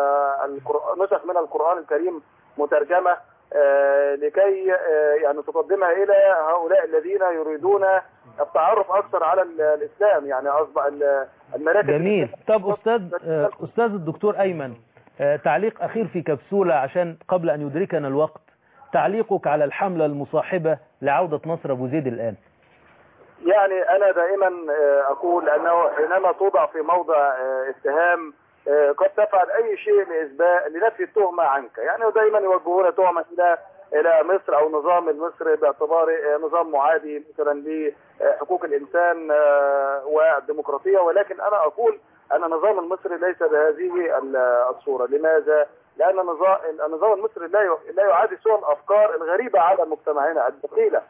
ونسخ من القرآن الكريم مترجمة لكي يعني تقدمها إلى هؤلاء الذين يريدون التعرف أكثر على الإسلام. يعني أصبح المراكز. جميل. طب أستاذ أستاذ الدكتور أيمن، تعليق أخير في كبسولة عشان قبل أن يدركنا الوقت، تعليقك على الحملة المصاحبة لعودة نصر أبو زيد الآن. يعني أنا دائما أقول أنه حينما توضع في موضع اتهام قد تفعل أي شيء لإثبات لنفي التهمة عنك. يعني دائما يوجهون تهمة إلى إلى مصر أو النظام المصري باعتباره نظام معادي مثلا لحقوق الإنسان والديمقراطية، ولكن أنا أقول أن النظام المصري ليس بهذه الصورة. لماذا؟ لأن النظام النظام المصري لا لا يعادي سوى الأفكار الغريبة على مجتمعنا الدخيلة،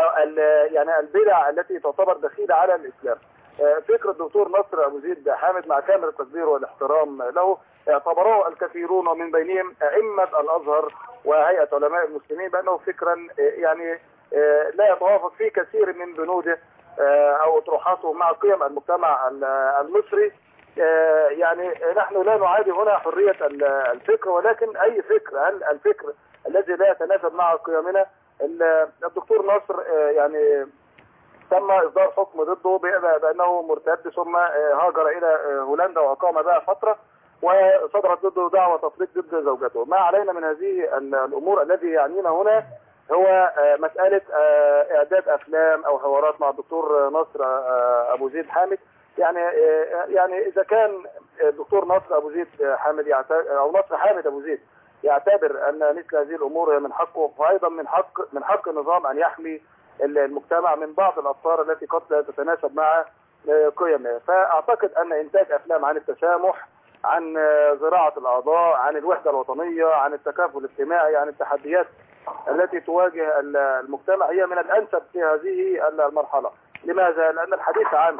يعني البدع التي تعتبر دخيلة على الإسلام. فكر الدكتور نصر أبو زيد حامد مع كامل التقدير والاحترام له اعتبروه الكثيرون ومن بينهم أئمة الأزهر وهيئة علماء المسلمين بأنه فكرا يعني لا يتوافق في كثير من بنوده أو أطروحاته مع قيم المجتمع المصري. يعني نحن لا نعادي هنا حرية الفكر، ولكن أي فكر، هل الفكر الذي لا يتناسب مع قيمنا؟ الدكتور نصر يعني تم إصدار حكم ضده بأنه مرتد، ثم هاجر إلى هولندا وأقام بها فترة، وصدرت ضده دعوى تطليق ضد زوجته. ما علينا من هذه الأمور، الذي يعنينا هنا هو مسألة إعداد أفلام أو حوارات مع الدكتور نصر أبو زيد حامد. يعني يعني إذا كان الدكتور نصر أبو زيد حامد أو نصر حامد أبو زيد يعتبر أن مثل هذه الأمور من حقه، فأيضا من حق من حق النظام أن يحمي المجتمع من بعض الأفكار التي قد لا تتناسب مع قيمه. فأعتقد أن إنتاج أفلام عن التسامح، عن زراعة الأعضاء، عن الوحدة الوطنية، عن التكافل الاجتماعي، عن التحديات التي تواجه المجتمع هي من الأنسب في هذه المرحلة. لماذا؟ لأن الحديث عن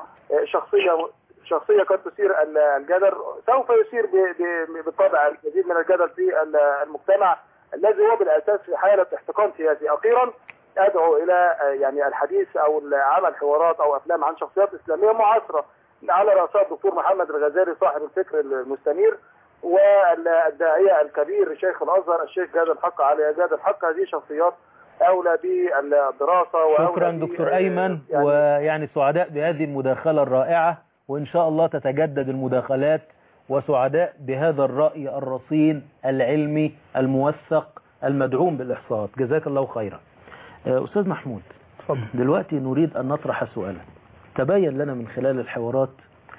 شخصية شخصية قد تثير الجدل سوف يثير بالطبع الكثير من الجدل في المجتمع الذي هو بالأساس في حالة احتقان سياسي. أخيرا أدعو إلى يعني الحديث أو عمل حوارات أو أفلام عن شخصيات إسلامية معاصرة على رأسها الدكتور محمد الغزالي صاحب الفكر المستنير، والداعية الكبير شيخ الأزهر الشيخ جاد الحق علي جاد الحق. هذه شخصيات أولى بالدراسة. شكرا دكتور أيمن، يعني ويعني سعداء بهذه المداخلة الرائعة، وإن شاء الله تتجدد المداخلات، وسعداء بهذا الرأي الرصين العلمي الموثق المدعوم بالإحصاءات. جزاك الله خيرا. أستاذ محمود، دلوقتي نريد أن نطرح سؤالا. تبين لنا من خلال الحوارات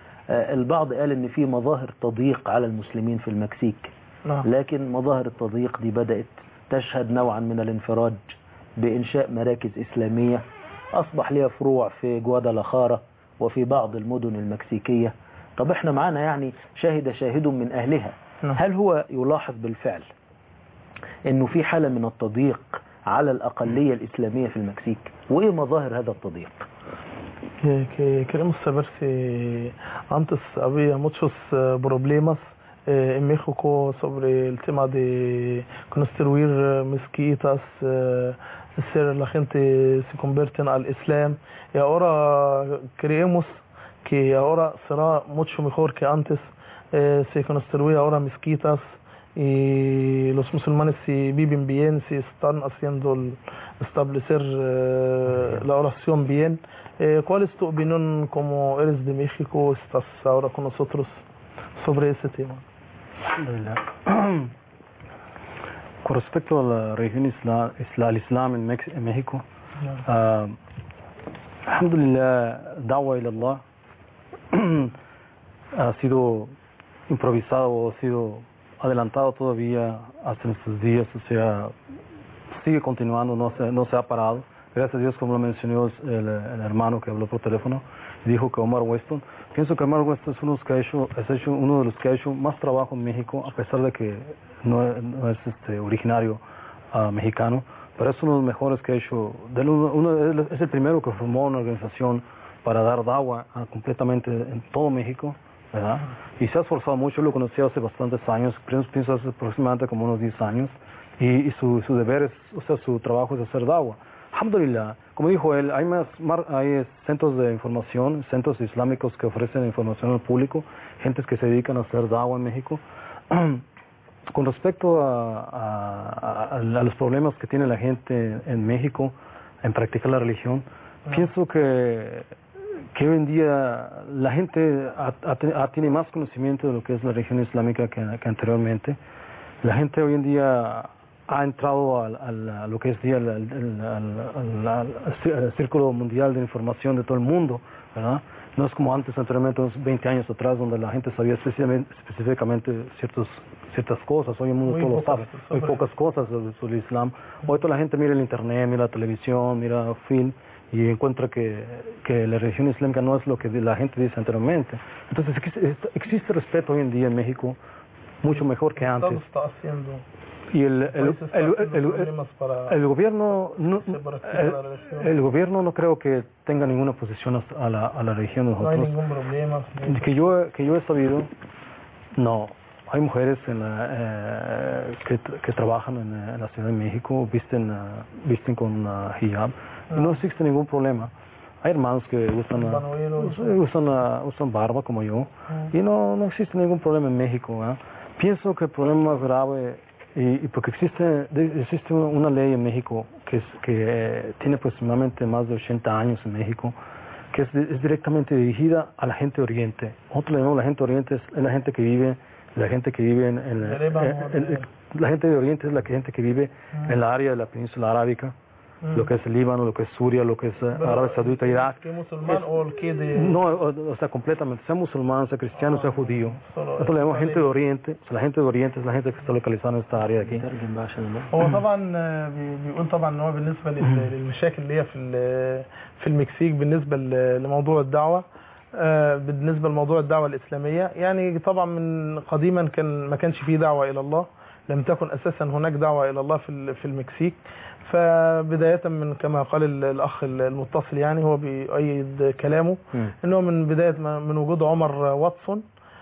البعض قال إن في مظاهر تضييق على المسلمين في المكسيك، لكن مظاهر التضييق دي بدأت تشهد نوعا من الانفراج بإنشاء مراكز إسلامية أصبح لها فروع في جوادالاخارا وفي بعض المدن المكسيكية. طب احنا معانا يعني شاهد شاهد من أهلها، هل هو يلاحظ بالفعل إنه في حالة من التضييق على الأقلية الإسلامية في المكسيك؟ وإيه مظاهر هذا التضييق؟ Que queremos saber si antes había muchos uh, problemas eh, en México sobre el tema de construir uh, mezquitas, uh, hacer la gente se convierten al Islam, y ahora creemos que ahora será mucho mejor que antes. Eh, se construyen ahora mezquitas y los musulmanes si viven bien, si están haciendo el, establecer eh, la oración bien. Eh, ¿Cuál es tu opinión como eres de México, estás ahora con nosotros, sobre ese tema? Con respecto a la religión islam, al Islam en, Mex en México, uh, alhamdulillah, da'wa ila Allah ha sido improvisado o ha sido adelantado todavía hasta nuestros días, o sea, sigue continuando, no se, no se ha parado. gracias a Dios, como lo mencionó el, el hermano que habló por teléfono, dijo que Omar Weston, pienso que Omar Weston es uno de los que ha hecho, es hecho, uno de los que ha hecho más trabajo en México, a pesar de que no, no es este, originario uh, mexicano, pero es uno de los mejores que ha hecho. De uno, uno, es el primero que formó una organización para dar dawa uh, completamente en todo México, ¿verdad? Y se ha esforzado mucho, lo conocí hace bastantes años, pienso hace aproximadamente como unos diez años, y, y su, su deber es, o sea, su trabajo es hacer dawa. Alhamdulillah, como dijo él, hay, más, hay centros de información, centros islámicos que ofrecen información al público, gentes que se dedican a hacer dawa en México. Con respecto a, a, a, a los problemas que tiene la gente en México en practicar la religión, no. pienso que, que hoy en día la gente ha, ha, tiene más conocimiento de lo que es la religión islámica que, que anteriormente. La gente hoy en día ha entrado al, al, a lo que es día el, el, el, el, el, el círculo mundial de información de todo el mundo, ¿verdad? No es como antes, anteriormente, unos veinte años atrás, donde la gente sabía específicamente, específicamente ciertos, ciertas cosas. Hoy el mundo todo lo sabe, muy pocas cosas sobre, sobre el Islam. Hoy toda la gente mira el internet, mira la televisión, mira film y encuentra que, que la religión islámica no es lo que la gente dice anteriormente. Entonces existe, existe respeto hoy en día en México, mucho mejor que antes. Todo está haciendo. Y el, el, el, el, el, el gobierno no, el, el gobierno no creo que tenga ninguna posición a la, a la religión de nosotros. No hay ningún problema. Que yo, que yo he sabido, no. Hay mujeres en la, eh, que, que trabajan en, en la Ciudad de México, visten, uh, visten con uh, hijab, no. y no existe ningún problema. Hay hermanos que usan, uh, usan, uh, usan barba como yo, uh. y no, no existe ningún problema en México. ¿eh? Pienso que el problema más grave, y, y porque existe, existe una ley en México que, es, que eh, tiene aproximadamente más de ochenta años en México, que es, es directamente dirigida a la gente de Oriente. Nosotros le llamamos la gente de Oriente, es la gente que vive, la gente que vive en, en, en, en, en la gente de Oriente es la gente que vive mm. en la área de la península arábica, mm. lo que es el Líbano, lo que es Siria, lo que es Pero, Arabia Saudita, Irak. ¿Que musulmán es, o el que de...? No, o, o sea, completamente, sea musulmán, sea cristiano, ah, sea judío. Nosotros le llamamos gente de Oriente, o sea, la gente de Oriente es la gente que está localizada en esta área de aquí. هو طبعا بيقول طبعا ان هو بالنسبه للمشاكل اللي هي في في المكسيك بالنسبه لموضوع الدعوه بالنسبه لموضوع الدعوه الاسلاميه يعني طبعا من قديما كان ما كانش فيه دعوه الى الله لم تكن اساسا هناك دعوه الى الله في في المكسيك فبدايه من كما قال الاخ المتصل يعني هو بيؤيد كلامه انه من بدايه من وجود عمر واتسون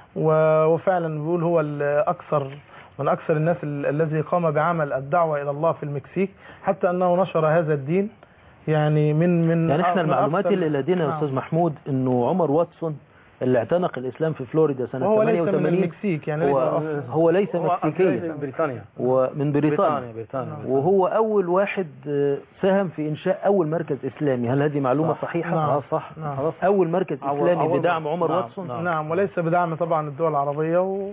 وفعلا بيقول هو الاكثر من اكثر الناس الذي قام بعمل الدعوه الى الله في المكسيك حتى انه نشر هذا الدين يعني من من يعني احنا المعلومات اللي لدينا يا استاذ محمود انه عمر واتسون اللي اعتنق الاسلام في فلوريدا سنه هو ثمانية وثمانين ليس من المكسيك يعني هو, هو ليس مكسيكيا من بريطانيا ومن بريطانيا, بريطانيا وهو اول واحد ساهم في انشاء اول مركز اسلامي. هل هذه معلومه صح. صحيحه؟ نعم صح. نعم. اول مركز اسلامي بدعم عمر نعم. واتسون. نعم. نعم وليس بدعم طبعا الدول العربيه و...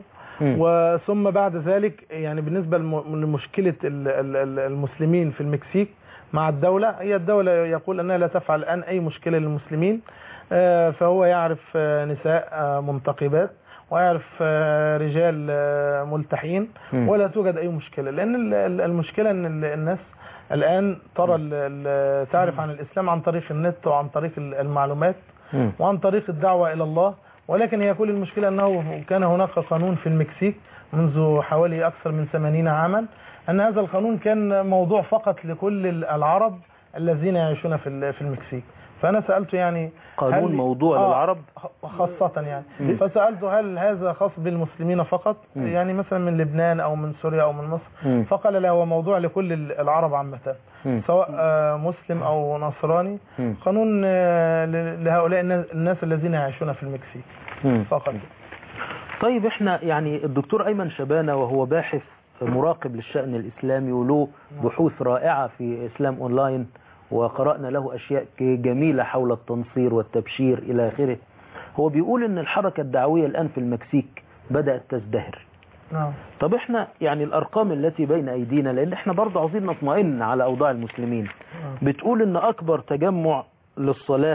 وثم بعد ذلك يعني بالنسبه لمشكله المسلمين في المكسيك مع الدولة هي الدولة يقول أنها لا تفعل الآن أي مشكلة للمسلمين فهو يعرف نساء منتقبات ويعرف رجال ملتحين ولا توجد أي مشكلة لأن المشكلة أن الناس الآن ترى تعرف عن الإسلام عن طريق النت وعن طريق المعلومات وعن طريق الدعوة إلى الله ولكن هي كل المشكلة أنه كان هناك قانون في المكسيك منذ حوالي أكثر من ثمانين عاما أن هذا القانون كان موضوع فقط لكل العرب الذين يعيشون في في المكسيك فأنا سألته يعني قانون موضوع آه للعرب خاصة يعني م. فسألته هل هذا خاص بالمسلمين فقط م. يعني مثلا من لبنان أو من سوريا أو من مصر م. فقال لا هو موضوع لكل العرب عامة سواء مسلم أو نصراني م. قانون لهؤلاء الناس الذين يعيشون في المكسيك م. فقط. طيب احنا يعني الدكتور أيمن شبانة وهو باحث مراقب للشأن الإسلامي وله بحوث رائعة في إسلام أونلاين وقرأنا له أشياء جميلة حول التنصير والتبشير إلى آخره. هو بيقول إن الحركة الدعوية الآن في المكسيك بدأت تزدهر. نعم. طب إحنا يعني الأرقام التي بين أيدينا لأن إحنا برضه عاوزين نطمئن على أوضاع المسلمين بتقول إن أكبر تجمع للصلاة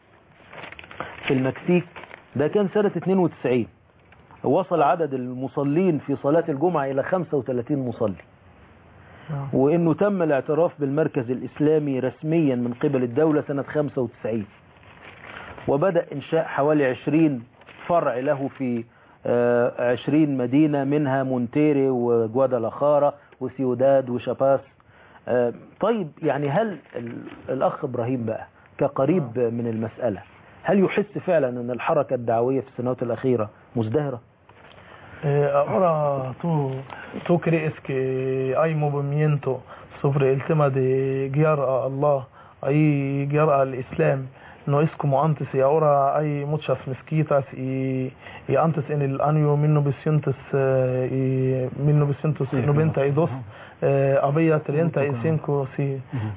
في المكسيك ده كان سنة اثنين وتسعين وصل عدد المصلين في صلاة الجمعة إلى خمسة وثلاثين مصلي. وانه تم الاعتراف بالمركز الاسلامي رسميا من قبل الدولة سنة خمسة وتسعين، وبدأ انشاء حوالي عشرين فرع له في عشرين مدينة، منها مونتيري وجوادالاخارا وسيوداد وشاباس. طيب يعني هل الاخ ابراهيم بقى كقريب من المسألة، هل يحس فعلا ان الحركة الدعوية في السنوات الاخيرة مزدهرة؟ Ahora tú, tú crees que hay movimiento sobre el tema de guiar a Allah, ahí guiar al Islam, no es como antes, y ahora hay muchas mezquitas y, y antes en el año mil novecientos noventa y dos eh, había treinta y cinco sí,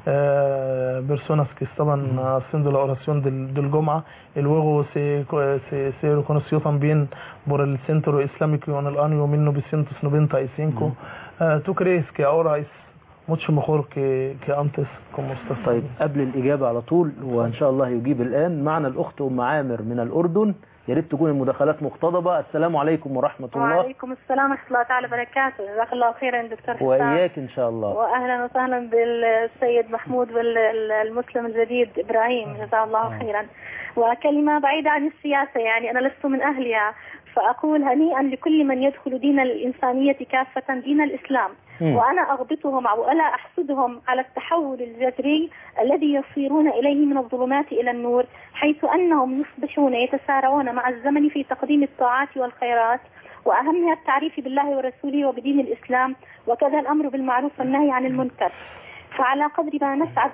eh, personas que estaban haciendo la oración del, del Goma, y luego se, se, se reconoció también por el Centro Islámico en el año mil novecientos noventa y cinco. eh, ¿Tú crees que ahora es mucho mejor que, que antes como estás? طيب قبل الإجابة على طول وإن شاء الله يجيب الآن معنا الأخت أم عامر من الأردن، يا ريت تكون المداخلات مقتضبة. السلام عليكم ورحمة الله. وعليكم السلام ورحمة الله تعالى وبركاته. جزاك الله خيرا دكتور حسام. وإياك إن شاء الله. وأهلا وسهلا بالسيد محمود والمسلم الجديد إبراهيم، جزاه الله خيرا. وكلمة بعيدة عن السياسة، يعني أنا لست من أهلها، فأقول هنيئا لكل من يدخل دين الإنسانية كافة دين الإسلام. م. وأنا أغبطهم ولا أحسدهم على التحول الجذري الذي يصيرون إليه من الظلمات إلى النور، حيث أنهم يصبحون يتسارعون مع الزمن في تقديم الطاعات والخيرات، وأهمها التعريف بالله ورسوله وبدين الإسلام، وكذا الأمر بالمعروف والنهي عن المنكر. فعلى قدر ما نسعد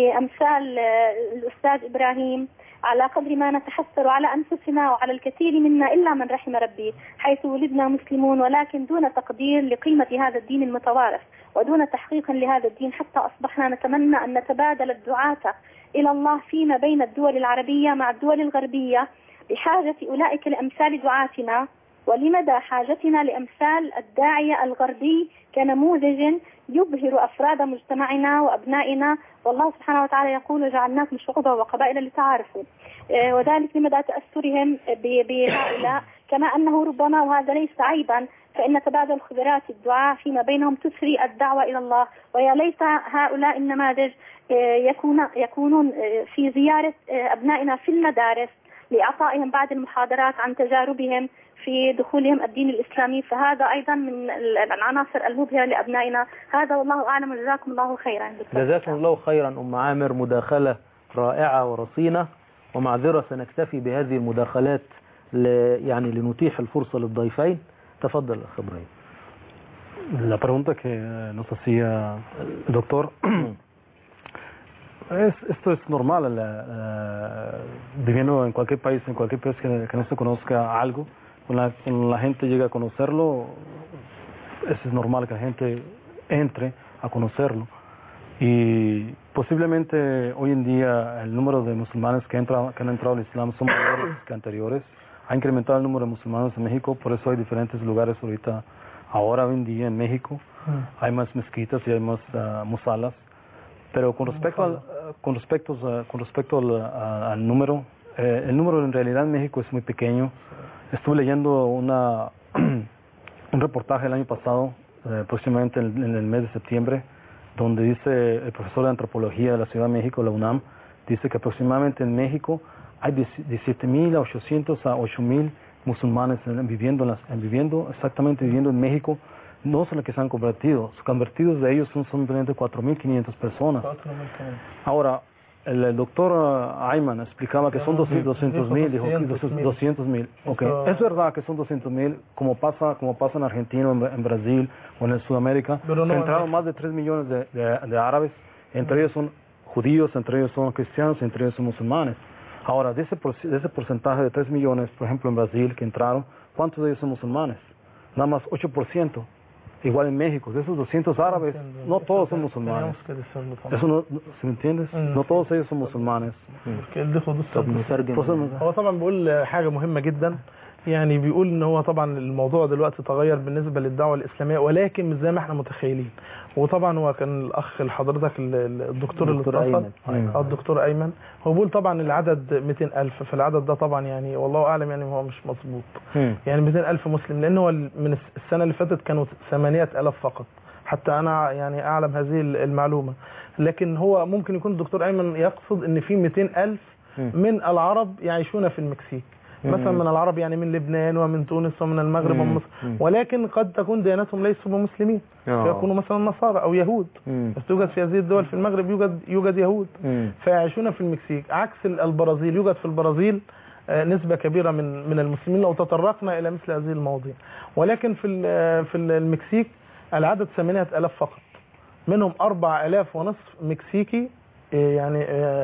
بأمثال الأستاذ إبراهيم، على قدر ما نتحسر على أنفسنا وعلى الكثير منا إلا من رحم ربي، حيث ولدنا مسلمون ولكن دون تقدير لقيمة هذا الدين المتوارث ودون تحقيق لهذا الدين، حتى أصبحنا نتمنى أن نتبادل الدعاة إلى الله فيما بين الدول العربية مع الدول الغربية بحاجة أولئك لأمثال دعاتنا. ولمدى حاجتنا لأمثال الداعية الغربي كنموذج يبهر أفراد مجتمعنا وأبنائنا، والله سبحانه وتعالى يقول وجعلناكم شعوبا وقبائل لتعارفوا، وذلك لمدى تأثرهم بهؤلاء، كما أنه ربما وهذا ليس عيبا فإن تبادل خبرات الدعاء فيما بينهم تسري الدعوة إلى الله. ويا ليت هؤلاء النماذج يكون يكونون في زيارة أبنائنا في المدارس لإعطائهم بعض المحاضرات عن تجاربهم في دخولهم الدين الإسلامي، فهذا أيضا من العناصر المبهرة لأبنائنا. هذا والله أعلم، وجزاكم الله خيرا. جزاكم الله خيرا أم عامر، مداخلة رائعة ورصينة، ومعذرة سنكتفي بهذه المداخلات ل... يعني لنتيح الفرصة للضيفين. تفضل أخ إبراهيم. La pregunta que nos hacía el doctor, es, esto es normal, uh, viviendo en cualquier país, en cualquier país que, que no se conozca algo, cuando la, cuando la gente llega a conocerlo, eso es normal que la gente entre a conocerlo. Y posiblemente hoy en día el número de musulmanes que, entra, que han entrado al Islam son mayores que anteriores. Ha incrementado el número de musulmanes en México, por eso hay diferentes lugares ahorita, ahora hoy en día en México, mm. hay más mezquitas y hay más uh, musalas. Pero con respecto al, con respecto, uh, con respecto al, uh, al número, eh, el número en realidad en México es muy pequeño. Estuve leyendo una, un reportaje el año pasado, eh, aproximadamente en, en el mes de septiembre, donde dice el profesor de antropología de la Ciudad de México, la UNAM, dice que aproximadamente en México hay diecisiete mil a ochocientos a ocho mil musulmanes viviendo, en las, en viviendo, exactamente viviendo en México. No son los que se han convertido, los convertidos de ellos son simplemente cuatro mil quinientas personas. Ahora, el, el doctor uh, Ayman explicaba que son doscientos mil, dijo doscientos mil. Okay. Es verdad que son doscientos mil, como pasa, como pasa en Argentina, en, en Brasil o en Sudamérica. Pero no, entraron más de tres millones de, de, de árabes, entre ellos son judíos, entre ellos son cristianos, entre ellos son musulmanes. Ahora, de ese, de ese porcentaje de tres millones, por ejemplo en Brasil, que entraron, ¿cuántos de ellos son musulmanes? Nada más ocho por ciento. Igual en México, de esos doscientos árabes, no todos son musulmanes. Eso no, ¿se me entiendes? No todos ellos son musulmanes. هو طبعا بيقول حاجة مهمة جدا، يعني بيقول ان هو طبعا الموضوع دلوقتي تغير بالنسبة للدعوة الإسلامية، ولكن مش زي ما احنا متخيلين. وطبعا هو كان الأخ لحضرتك الدكتور اللي اتصل، الدكتور أيمن، هو بيقول طبعا العدد مئتين ألف، فالعدد ده طبعا يعني والله أعلم يعني هو مش مظبوط. يعني مئتين ألف مسلم، لأن هو من السنة اللي فاتت كانوا ثمانية آلاف فقط، حتى انا يعني اعلم هذه المعلومه. لكن هو ممكن يكون الدكتور ايمن يقصد ان في مئتين ألف من العرب يعيشون في المكسيك، مثلا من العرب يعني من لبنان ومن تونس ومن المغرب ومن مصر، ولكن قد تكون ديانتهم ليسوا بمسلمين، فيكونوا مثلا نصارى او يهود. توجد في هذه الدول، في المغرب يوجد يوجد يهود فيعيشون في المكسيك، عكس البرازيل. يوجد في البرازيل نسبة كبيرة من من المسلمين لو تطرقنا إلى مثل هذه المواضيع. ولكن في في المكسيك العدد ثمانية آلاف فقط، منهم أربعة آلاف ونصف مكسيكي، يعني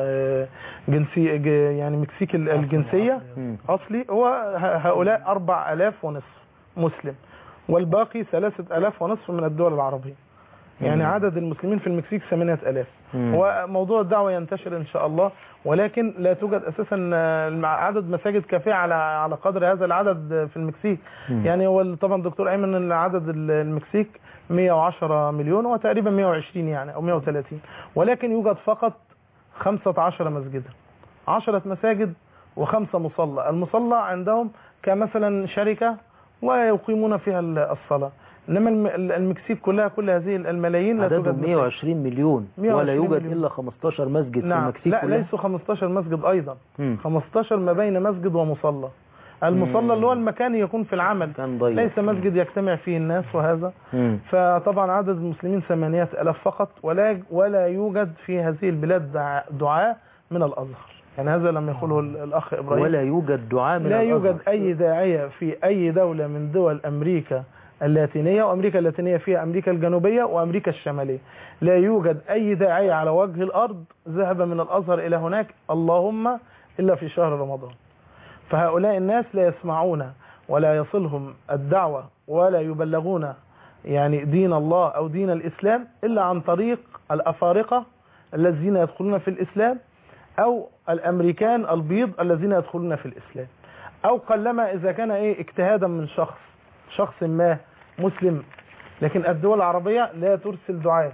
جنسي يعني مكسيكي الجنسية أصلي، هو هؤلاء أربعة آلاف ونصف مسلم، والباقي ثلاثة آلاف ونصف من الدول العربية. يعني عدد المسلمين في المكسيك ثمانية آلاف. وموضوع الدعوة ينتشر إن شاء الله، ولكن لا توجد أساسا عدد مساجد كافية على على قدر هذا العدد في المكسيك. يعني هو طبعا الدكتور أيمن عدد المكسيك مئة وعشرة مليون وتقريبا مئة وعشرين يعني أو مئة وثلاثين، ولكن يوجد فقط خمسة عشر مسجدا، عشرة مساجد وخمسة مصلى. المصلى عندهم كمثلا شركة ويقيمون فيها الصلاة. انما المكسيك كلها كل هذه الملايين لا توجد مئة وعشرين مليون ولا يوجد مليون. الا خمستاشر مسجد نعم. في المكسيك لا كلها. ليسوا خمستاشر مسجد ايضا، مم. خمستاشر ما بين مسجد ومصلى. المصلى اللي هو المكان يكون في العمل، ليس مسجد يجتمع فيه الناس وهذا. مم. فطبعا عدد المسلمين ثمانية آلاف فقط، ولا ولا يوجد في هذه البلاد دعاء من الازهر. يعني هذا لم يقوله الأخ إبراهيم. ولا يوجد دعاء من لا الأزهر. يوجد أي داعية في أي دولة من دول أمريكا اللاتينية، وأمريكا اللاتينية فيها أمريكا الجنوبية وأمريكا الشمالية. لا يوجد أي داعية على وجه الأرض ذهب من الأزهر إلى هناك اللهم إلا في شهر رمضان. فهؤلاء الناس لا يسمعون ولا يصلهم الدعوة ولا يبلغون يعني دين الله أو دين الإسلام إلا عن طريق الأفارقة الذين يدخلون في الإسلام، أو الأمريكان البيض الذين يدخلون في الإسلام، أو قلما إذا كان إيه اجتهادا من شخص شخص ما مسلم. لكن الدول العربية لا ترسل دعاء.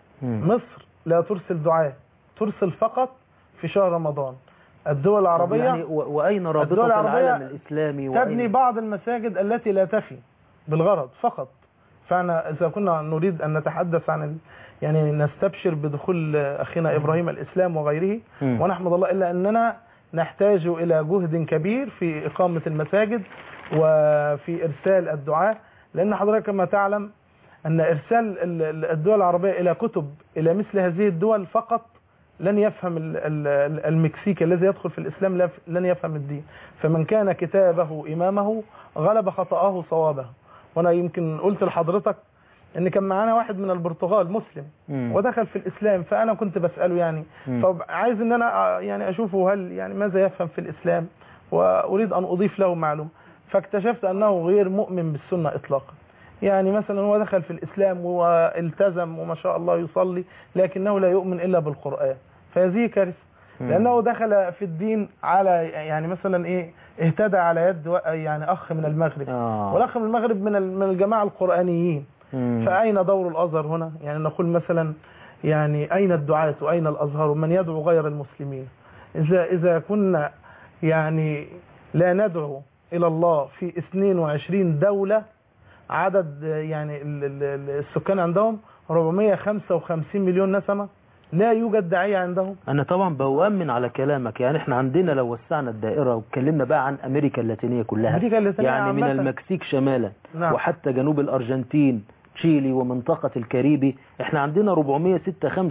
مصر لا ترسل دعاء، ترسل فقط في شهر رمضان. الدول العربية يعني وأين رابطة العالم الإسلامي؟ تبني بعض المساجد التي لا تفي بالغرض فقط. فأنا إذا كنا نريد أن نتحدث عن يعني نستبشر بدخول أخينا إبراهيم الإسلام وغيره م. ونحمد الله، إلا أننا نحتاج إلى جهد كبير في إقامة المساجد وفي إرسال الدعاء. لأن حضرتك كما تعلم أن إرسال الدول العربية إلى كتب إلى مثل هذه الدول فقط لن يفهم المكسيك الذي يدخل في الإسلام، لن يفهم الدين. فمن كان كتابه إمامه غلب خطأه صوابه. وأنا يمكن قلت لحضرتك ان كان معانا واحد من البرتغال مسلم مم. ودخل في الاسلام، فانا كنت بساله يعني فعايز ان انا يعني اشوفه هل يعني ماذا يفهم في الاسلام، واريد ان اضيف له معلومه. فاكتشفت انه غير مؤمن بالسنه اطلاقا. يعني مثلا هو دخل في الاسلام والتزم وما شاء الله يصلي، لكنه لا يؤمن الا بالقران. فهذه كارثه، لانه دخل في الدين على يعني مثلا ايه اهتدى على يد يعني اخ من المغرب آه. والاخ من المغرب من من الجماعه القرانيين. مم. فأين دور الأزهر هنا؟ يعني نقول مثلا يعني أين الدعاة وأين الأزهر من يدعو غير المسلمين؟ إذا إذا كنا يعني لا ندعو إلى الله في اثنين وعشرين دولة، عدد يعني السكان عندهم أربعمئة وخمسة وخمسين مليون نسمة، لا يوجد داعية عندهم. أنا طبعا بؤمن على كلامك. يعني احنا عندنا لو وسعنا الدائرة واتكلمنا بقى عن أمريكا اللاتينية كلها، أمريكا اللاتينية يعني من المكسيك شمالا نعم. وحتى جنوب الأرجنتين تشيلي ومنطقة الكاريبي، احنا عندنا أربعمئة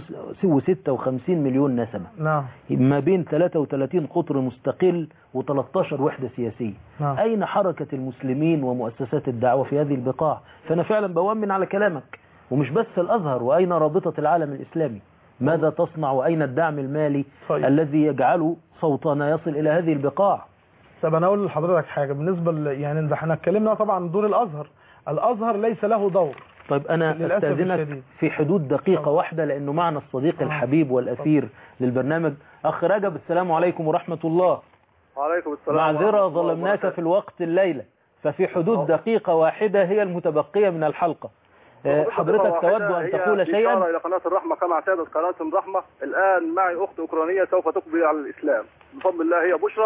وستة وخمسين مليون نسمة نعم. ما بين ثلاثة وثلاثين قطر مستقل وثلاثة عشر وحدة سياسية نعم. أين حركة المسلمين ومؤسسات الدعوة في هذه البقاع؟ فأنا فعلا بؤمن على كلامك. ومش بس الأزهر، وأين رابطة العالم الإسلامي؟ ماذا تصنع وأين الدعم المالي طيب. الذي يجعل صوتنا يصل إلى هذه البقاع؟ طب أنا أقول لحضرتك حاجة بالنسبة يعني احنا اتكلمنا طبعا دور الأزهر. الأزهر ليس له دور. طيب أنا أستاذنك في حدود دقيقة أوه. واحدة، لأنه معنا الصديق أوه. الحبيب والأثير أوه. للبرنامج أخ رجب. السلام عليكم ورحمة الله. وعليكم السلام. معذرة ظلمناك في الوقت الليلة، ففي حدود أوه. دقيقة واحدة هي المتبقية من الحلقة. حضرتك تود أن تقول شيئا؟ إشارة إلى قناة الرحمة كما اعتادت قناة الرحمة. الآن معي أخت أوكرانية سوف تقبل على الإسلام بفضل الله، هي بشرى.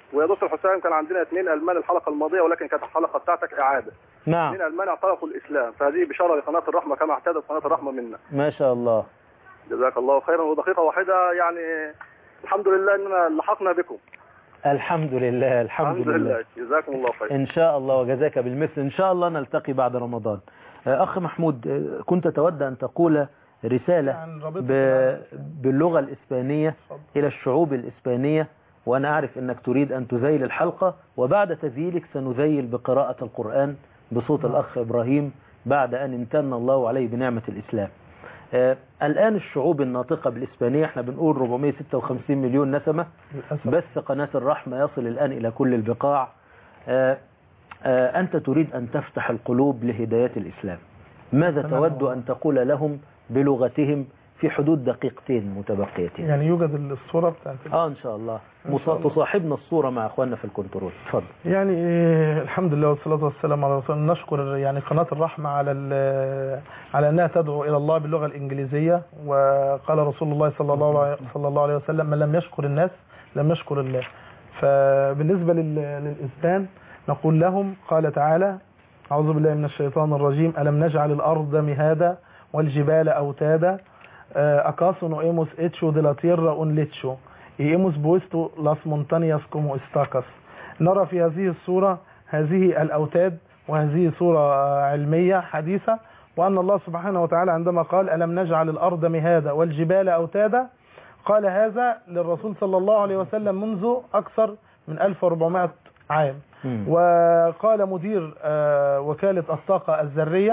ويا دكتور حسام كان عندنا اثنين المان الحلقه الماضيه، ولكن كانت الحلقه بتاعتك اعاده. نعم. اثنين المان اعتنقوا الاسلام، فهذه بشاره لقناه الرحمه كما اعتادت قناه الرحمه منا. ما شاء الله. جزاك الله خيرا. ودقيقه واحده يعني الحمد لله اننا لحقنا بكم. الحمد لله الحمد, الحمد لله. لله. جزاكم الله خير. ان شاء الله وجزاك بالمثل. ان شاء الله نلتقي بعد رمضان. اخ محمود، كنت تود ان تقول رسالة باللغة الإسبانية إلى الشعوب الإسبانية، وأنا أعرف أنك تريد أن تذيل الحلقة، وبعد تذييلك سنذيل بقراءة القرآن بصوت الأخ إبراهيم بعد أن امتن الله عليه بنعمة الإسلام. آه الآن الشعوب الناطقة بالإسبانية احنا بنقول أربعمائة وستة وخمسين مليون نسمة، بس قناة الرحمة يصل الآن إلى كل البقاع. آه آه أنت تريد أن تفتح القلوب لهداية الإسلام، ماذا تود أن تقول لهم بلغتهم في حدود دقيقتين متبقيتين؟ يعني يوجد الصورة بتاعت اه ان شاء الله تصاحبنا الصورة مع اخواننا في الكنترول. اتفضل. يعني إيه الحمد لله والصلاة والسلام على رسول الله. نشكر يعني قناة الرحمة على على انها تدعو الى الله باللغة الانجليزية، وقال رسول الله صلى الله عليه صلى الله عليه وسلم من لم يشكر الناس لم يشكر الله. فبالنسبة للإسبان نقول لهم قال تعالى أعوذ بالله من الشيطان الرجيم ألم نجعل الأرض مهادا والجبال أوتادا أكاسو no hemos hecho de la tierra un lecho y hemos puesto las montañas como estacas. نرى في هذه الصورة هذه الأوتاد، وهذه صورة علمية حديثة، وأن الله سبحانه وتعالى عندما قال ألم نجعل الأرض مهادا والجبال أوتادا قال هذا للرسول صلى الله عليه وسلم منذ أكثر من ألف وأربعمائة عام. وقال مدير وكالة الطاقة الذرية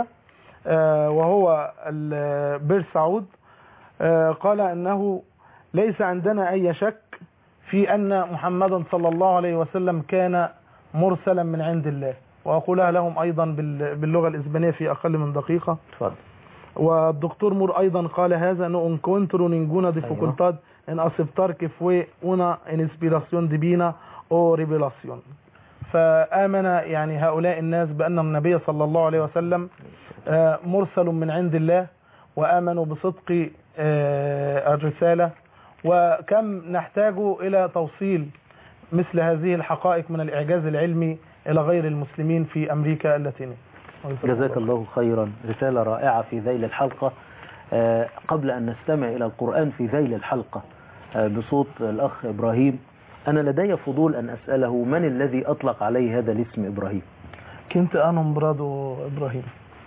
وهو بير سعود قال أنه ليس عندنا أي شك في أن محمدا صلى الله عليه وسلم كان مرسلا من عند الله. وأقولها لهم أيضا باللغة الإسبانية في أقل من دقيقة. تفضل. والدكتور مور أيضا قال هذا no encuentro ninguna dificultad en aceptar que fue una inspiración divina o revelación. فآمن يعني هؤلاء الناس بأن النبي صلى الله عليه وسلم مرسل من عند الله، وآمنوا بصدق الرسالة. وكم نحتاج إلى توصيل مثل هذه الحقائق من الإعجاز العلمي إلى غير المسلمين في أمريكا اللاتينية. جزاك الله خيرا، رسالة رائعة في ذيل الحلقة. قبل أن نستمع إلى القرآن في ذيل الحلقة بصوت الأخ إبراهيم، أنا لدي فضول أن أسأله من الذي أطلق عليه هذا الاسم إبراهيم؟ كنت أنا nombrado إبراهيم.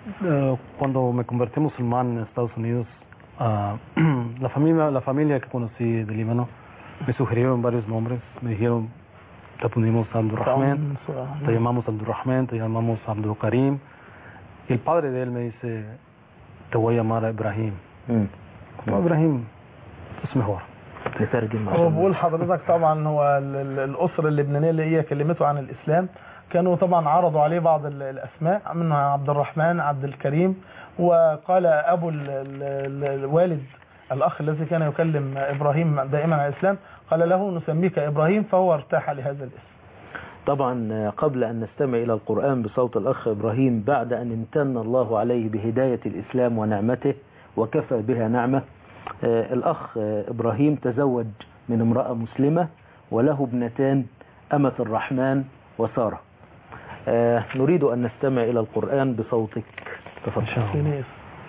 Cuando me convertí musulmán en Estados Unidos, uh, la familia la familia que conocí de Líbano me sugirieron varios nombres. Me dijeron, te ponemos Abdurrahman, te llamamos Abdurrahman, te llamamos Abdul Karim. Y el padre de él me dice, te voy a llamar a Ibrahim. Mm. Ibrahim es mejor. هو بقول حضرتك طبعا هو الأسرة اللبنانية اللي هي كلمته عن الإسلام كانوا طبعا عرضوا عليه بعض الأسماء منها عبد الرحمن، عبد الكريم، وقال أبو الوالد الأخ الذي كان يكلم إبراهيم دائما عن الإسلام قال له نسميك إبراهيم، فهو ارتاح لهذا الاسم. طبعا قبل أن نستمع إلى القرآن بصوت الأخ إبراهيم بعد أن امتن الله عليه بهداية الإسلام ونعمته وكفى بها نعمة، الأخ إبراهيم تزوج من امرأة مسلمة وله ابنتان أمة الرحمن وسارة. نريد أن نستمع إلى القرآن بصوتك. تفضل.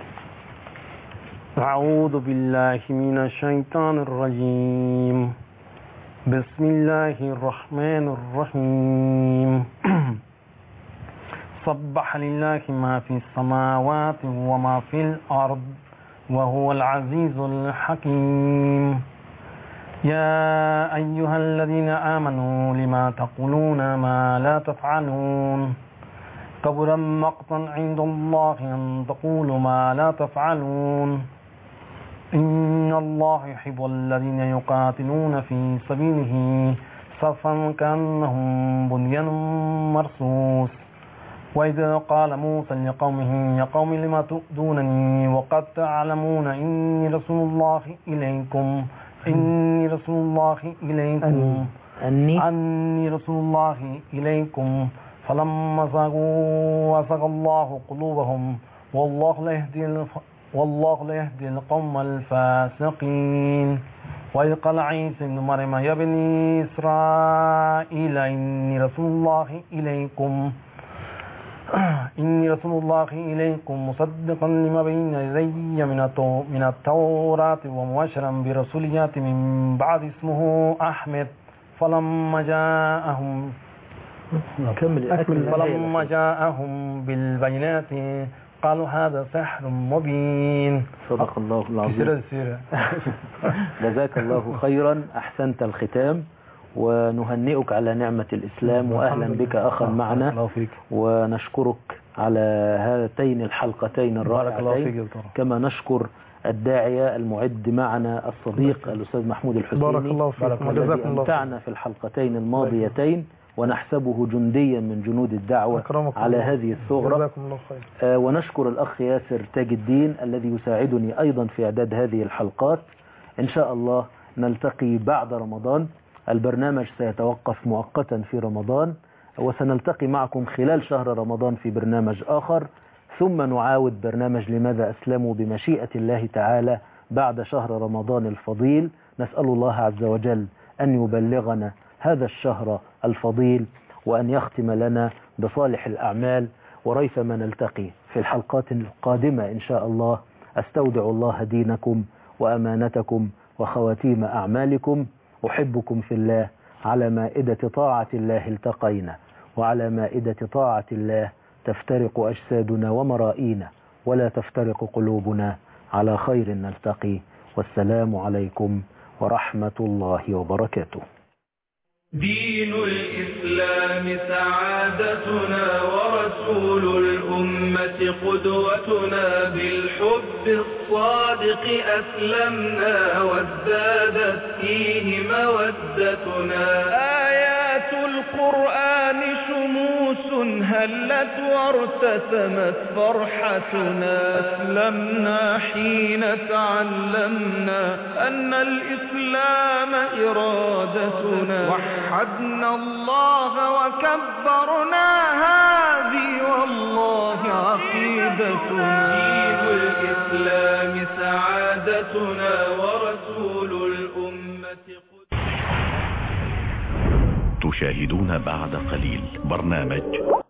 أعوذ بالله من الشيطان الرجيم. بسم الله الرحمن الرحيم. سبح لله ما في السماوات وما في الأرض وهو العزيز الحكيم. يا أيها الذين آمنوا لما تقولون ما لا تفعلون كبر مقتا عند الله أن تقولوا ما لا تفعلون إن الله يحب الذين يقاتلون في سبيله صفا كأنهم بنيان مرصوص. وإذا قال موسى لقومه يا قوم لما تؤذونني وقد تعلمون إني رسول الله إليكم إني رسول الله إليكم أني أني رسول الله إليكم فلما زاغوا وزاغ الله قلوبهم والله لا يهدي والله لا يهدي القوم الفاسقين. وإذ قال عيسى ابن مريم يا بني إسرائيل إني رسول الله إليكم إني رسول الله إليكم مصدقا لما بين يدي من التوراة ومبشرا برسول يأتي من بعد اسمه أحمد فلما جاءهم فلما جاءهم بالبينات قالوا هذا سحر مبين. صدق الله العظيم. جزاك الله خيرا، أحسنت الختام، ونهنئك على نعمة الإسلام، وأهلا بك أخا معنا، ونشكرك على هاتين الحلقتين الرائعتين، كما نشكر الداعية المعد معنا الصديق الأستاذ محمود الحسيني بارك الله فيكم الذي أمتعنا في الحلقتين الماضيتين ونحسبه جنديا من جنود الدعوة على هذه الثغرة. آه ونشكر الأخ ياسر تاج الدين الذي يساعدني أيضا في إعداد هذه الحلقات. إن شاء الله نلتقي بعد رمضان، البرنامج سيتوقف مؤقتا في رمضان، وسنلتقي معكم خلال شهر رمضان في برنامج آخر، ثم نعاود برنامج لماذا أسلموا بمشيئة الله تعالى بعد شهر رمضان الفضيل. نسأل الله عز وجل أن يبلغنا هذا الشهر الفضيل، وأن يختم لنا بصالح الأعمال، وريثما نلتقي في الحلقات القادمة إن شاء الله. أستودع الله دينكم وأمانتكم وخواتيم أعمالكم. أحبكم في الله. على مائدة طاعة الله التقينا، وعلى مائدة طاعة الله تفترق أجسادنا ومرائينا، ولا تفترق قلوبنا. على خير نلتقي، والسلام عليكم ورحمة الله وبركاته. دين الإسلام سعادتنا، ورسول الأمة قدوتنا، بالحب الصادق أسلمنا، وازدادت فيه مودتنا. آيات القرآن شموس هلت وارتسمت فرحتنا، أسلمنا حين تعلمنا أن الإسلام إرادتنا، وحدنا الله وكبرنا، هذه والله عقيدتنا. دين الإسلام سعادتنا، ورسول الأمة قد... تشاهدون بعد قليل برنامج